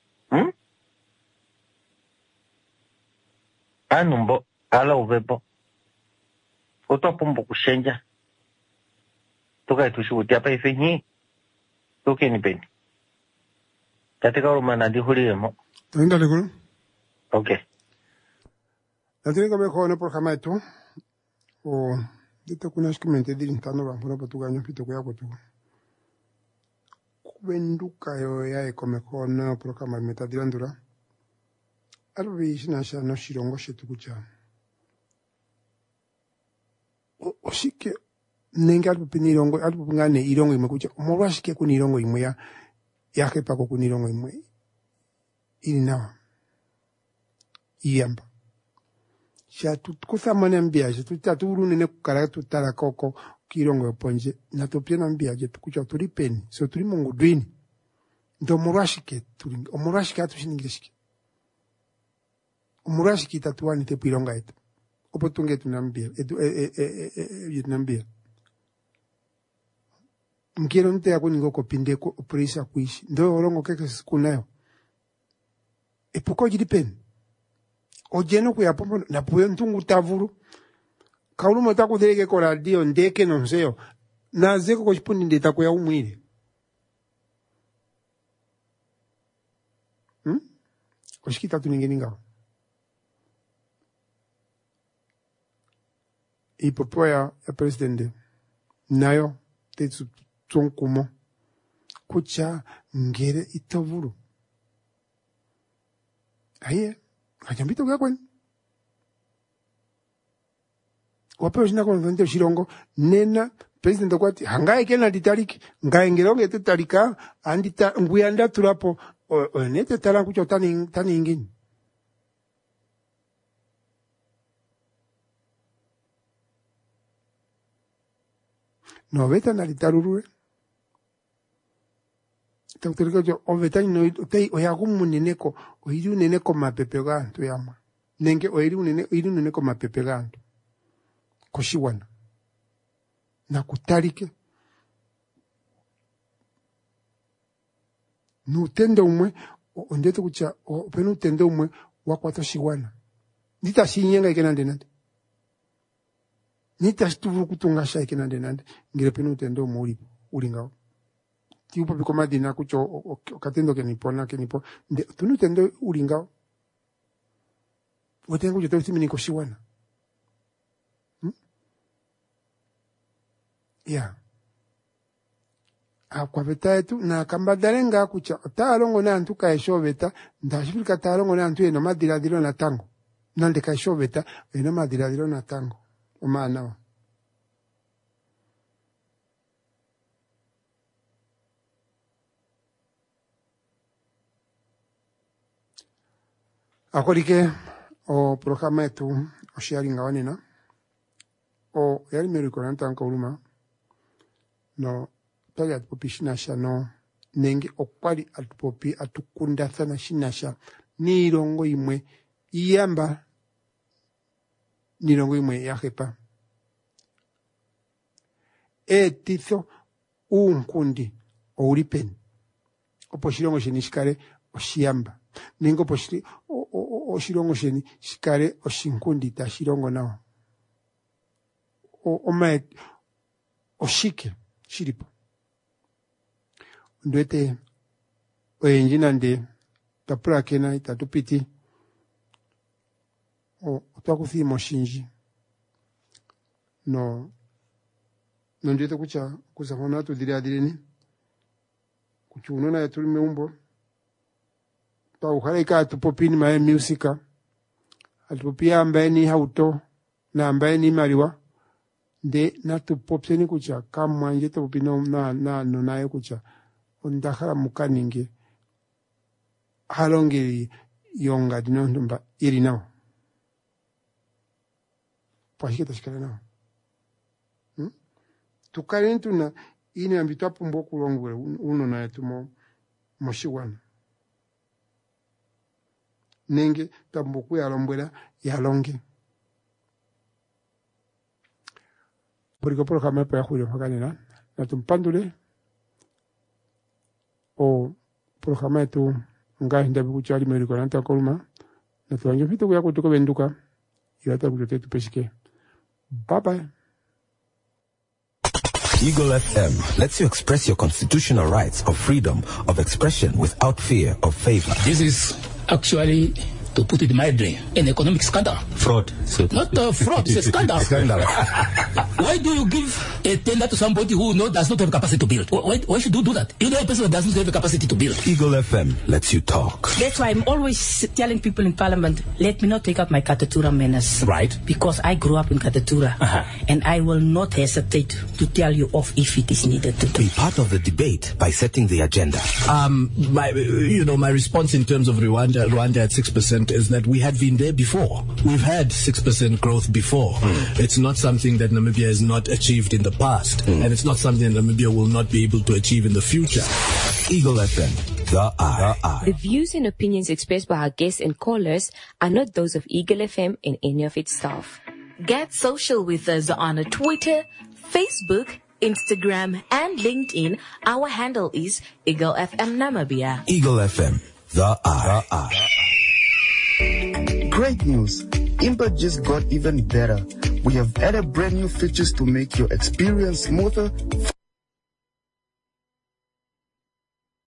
Anumbo ala uvebo. Oto pumbo kushenja. Toka itushi kutia paife hii. Toke ni peni. Katika urumana di huri yemo. Tenda leguro. Okay. Nataka mekho na programa yetu. O dita kuna shikamente dilintano bampuna patuganyo pitoko yako tu. Kubenduka yo ya ekomeko na programa metadilandura. Albi shinasha no shirongo shetu kucha. Oshike nenga albu pinirongo albu ngane irongo imekucha. Omorashike kunirongo imwe ya kepa ko kunirongo imwe. Ili nawa. iyamba sha tukuthamana mbiaje tutaturunene kukala tutala koko kirongo yoponje na topena mbiaje tukucha tulipeni so tuli mungu dwini ndo murashike tuli omurashike atushiningishike omurashike tatuani te pironga etu opotunge tunambia tunambia mkiro nte yako ningo kopindeko opresa kuishi ndo orongo keke sikunayo epoko jilipeni ojeno kuyapombo na puyo ntungu tavuru kaulu mota kudeleke kola dio ndeke nonseo na zeko kochipundi ndeta kuya umwile koshikita tuningeninga ipopo ya presidente nayo tetsu tsonkumo kucha ngere itavuru aye ajambito kwa kwani wapewa shina kwa nfante shirongo nena president kwati hangaye kena ditariki ngaye ngeronge tutarika andita nguyanda tulapo nete tala kucho tani ingini no veta na ditarurue takuterika jo ovetani no tei oyagumu neneko oiru neneko mapepe gantu yama nenge oiru neneko mapepe gantu koshiwana na kutarike nutende umwe ondete kucha penu tende umwe wakwata shiwana nita shinyenga ikena ndenande nita stuvu kutunga sha ikena ndenande ngire penu tende umwe ulingao tiupo bikoma dina kucho katendo kenipo tunu tende ulingao wotenga kucho temi niko shiwana ya kwa veta etu na kambadalenga kucha talongo na antu kaisho veta ndashifika talongo na antu eno madiradiro na tango nande kaisho veta eno madiradiro na tango omana akolike o programa etu o sharing awanina o yali meriko ntanka uluma no tali atupopi shinasha no nenge okwali atupopi atukunda sana shinasha nirongo imwe iyamba nirongo imwe yahepa etitho unkundi oulipeni opo shirongo sheni shikale oshiyamba ningo opo shirongo sheni shikale oshinkundi ta shirongo nao omae oshike shiripo ndwete oyenjina nde tapura kena itatupiti otwakuthimo shinji no ndwete kucha kusafona tudiriadireni kuchunona yatuli meumbo tauhalaika atupopini mae musika atupopia ambaye ni hauto na ambaye ni mariwa nde natupopseni kucha kama nje tupopino na naye kucha ondakhala mukaninge halongeri yonga dino ndomba iri nao pashiketa shikala nao tukale ntuna ine ambitwa pumbo kulongwe uno na yetu moshiwana nenge tamboku yalombwela yalonge porque por ejemplo para julio fakanena na tumpandule o por ejemplo tu ngai ndabi kuchali meriko nanta kolma na tuanjo fito kuya kutuko benduka yata kutote tupeshike bye bye. Eagle FM lets you express your constitutional rights of freedom of expression without fear of favor. This is actually, to put it mildly, an economic scandal. Fraud. Not fraud, it's a scandal. Why do you give a tender to somebody who does not have capacity to build? Why should you do that? You know a person that doesn't have the capacity to build. Eagle FM lets you talk. That's why I'm always telling people in Parliament, let me not take out my Katatura manners. Right. Because I grew up in Katatura. And I will not hesitate to tell you off if it is needed to do. Be part of the debate by setting the agenda. My response in terms of Rwanda at 6% is that we had been there before. We've had 6% growth before. It's not something that Namibia has not achieved in the past. And it's not something that Namibia will not be able to achieve in the future. Eagle FM, the eye. The views and opinions expressed by our guests and callers are not those of Eagle FM and any of its staff. Get social with us on Twitter, Facebook, Instagram, and LinkedIn. Our handle is Eagle FM Namibia. Eagle FM, the eye. Great news! Impa just got even better. We have added brand new features to make your experience smoother.